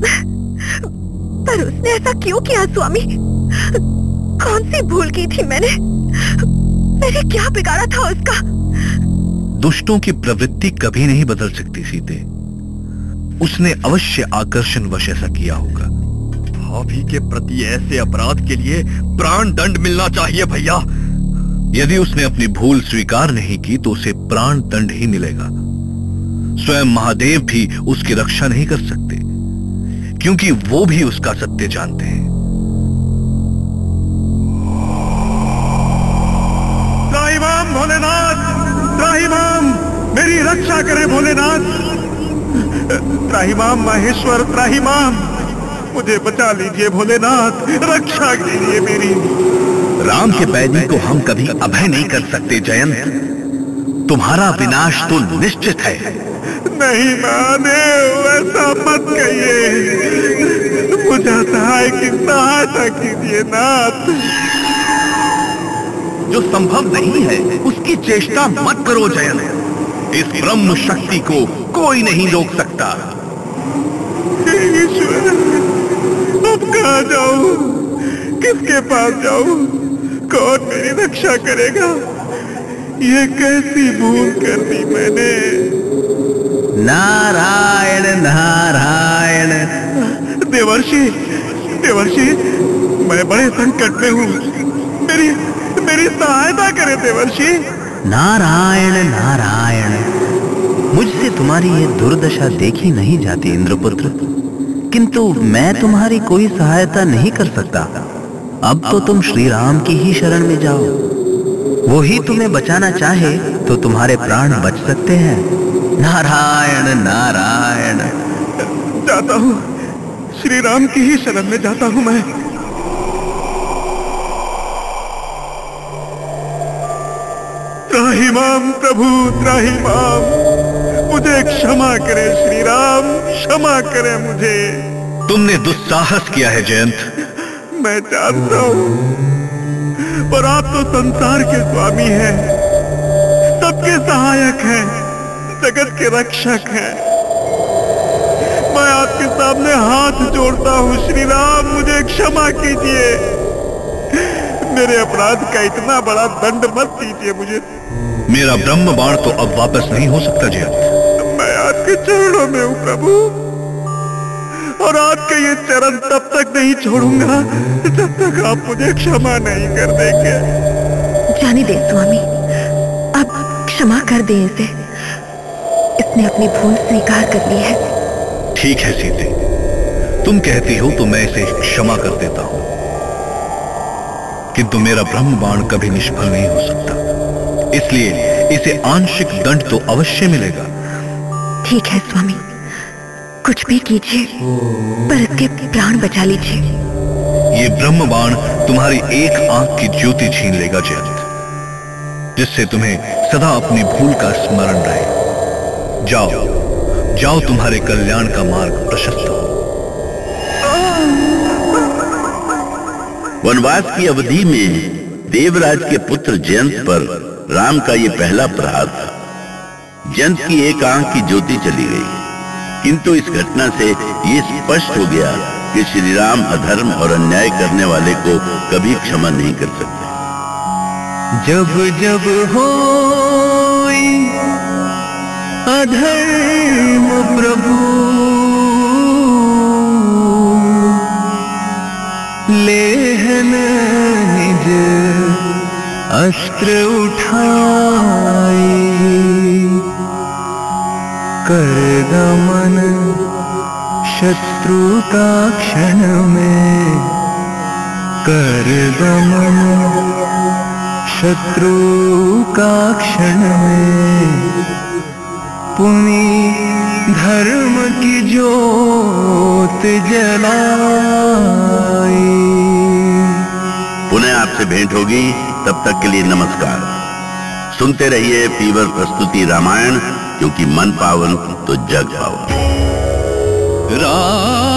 पर उसने ऐसा क्यों किया स्वामी? कौन सी भूल की थी मैंने क्या बिगाड़ा था उसका? दुष्टों की प्रवृत्ति कभी नहीं बदल सकती सीते, उसने अवश्य आकर्षण वश ऐसा किया होगा। भाभी के प्रति ऐसे अपराध के लिए प्राण दंड मिलना चाहिए भैया। यदि उसने अपनी भूल स्वीकार नहीं की तो उसे प्राण दंड ही मिलेगा। स्वयं महादेव भी उसकी रक्षा नहीं कर सकते, क्योंकि वो भी उसका सत्य जानते हैं। त्राहिमाम भोलेनाथ, त्राहिमाम मेरी रक्षा करें भोलेनाथ, त्राहिमाम महेश्वर, त्राहिमाम मुझे बचा लीजिए भोलेनाथ, रक्षा कीजिए मेरी। राम के बैरी को हम कभी अभय नहीं कर सकते जयंत, तुम्हारा विनाश तो निश्चित है। नहीं महादेव, ऐसा मत कहिए, मुझे सहाय की सहायता कीजिए नाथ। जो संभव नहीं है उसकी चेष्टा मत करो जयंत, इस ब्रह्म शक्ति को कोई नहीं रोक सकता। ईश्वर, अब कहाँ जाऊं, किसके पास जाऊं, कौन मेरी रक्षा करेगा? ये कैसी भूल कर दी मैंने। नारायण नारायण। देवर्षि, देवर्षि मैं बड़े संकट में हूँ, मेरी सहायता करें देवर्षि। नारायण नारायण, मुझसे तुम्हारी ये दुर्दशा देखी नहीं जाती इंद्रपुत्र, किंतु मैं तुम्हारी कोई सहायता नहीं कर सकता। अब तो तुम श्री राम की ही शरण में जाओ, वो ही तुम्हें बचाना चाहे तो तुम्हारे प्राण बच सकते हैं। नारायण नारायण। जाता हूँ, श्री राम की ही शरण में जाता हूँ मैं। त्राहिमाम प्रभु, त्राहिमाम मुझे क्षमा करें श्री राम, क्षमा करें मुझे। तुमने दुस्साहस किया है जयंत, मैं जानता हूँ, पर आप तो संसार के स्वामी हैं, सबके सहायक हैं, जगत के रक्षक हैं। मैं आपके सामने हाथ जोड़ता हूँ श्री राम, मुझे क्षमा कीजिए, मेरे अपराध का इतना बड़ा दंड मत दीजिए मुझे। मेरा ब्रह्म बाण तो अब वापस नहीं हो सकता जयंत। मैं आपके चरणों में हूँ प्रभु, और आपके ये चरण तब तक नहीं छोड़ूंगा जब तक आप मुझे क्षमा नहीं कर देंगे। जाने दे स्वामी, अब क्षमा कर दे इसे, इसने अपनी भूल स्वीकार कर ली है। ठीक है सीते, तुम कहती हो तो मैं इसे क्षमा कर देता हूं, किंतु मेरा ब्रह्म बाण कभी निष्फल नहीं हो सकता, इसलिए इसे आंशिक दंड तो अवश्य मिलेगा। ठीक है स्वामी, कुछ भी कीजिए, पर इसके प्राण बचा लीजिए। ये ब्रह्म बाण तुम्हारी एक आंख की ज्योति छीन लेगा जयंत, जिससे तुम्हें सदा अपनी भूल का स्मरण रहे। जाओ जाओ, तुम्हारे कल्याण का मार्ग प्रशस्त हो। वनवास की अवधि में देवराज के पुत्र जयंत पर राम का ये पहला प्रहार था। जयंत की एक आंख की ज्योति चली गई, किंतु इस घटना से ये स्पष्ट हो गया कि श्री राम अधर्म और अन्याय करने वाले को कभी क्षमा नहीं कर सकते। जब जब होई अधर्म प्रभु लेहन निज अस्त्र उठाए, कर गमन शत्रु का क्षण में, कर गमन शत्रु का क्षण में, पुनि धर्म की ज्योत जलाई। पुनः आपसे भेंट होगी, तब तक के लिए नमस्कार। सुनते रहिए फीवर प्रस्तुति रामायण, क्योंकि मन पावन तो जग पावन।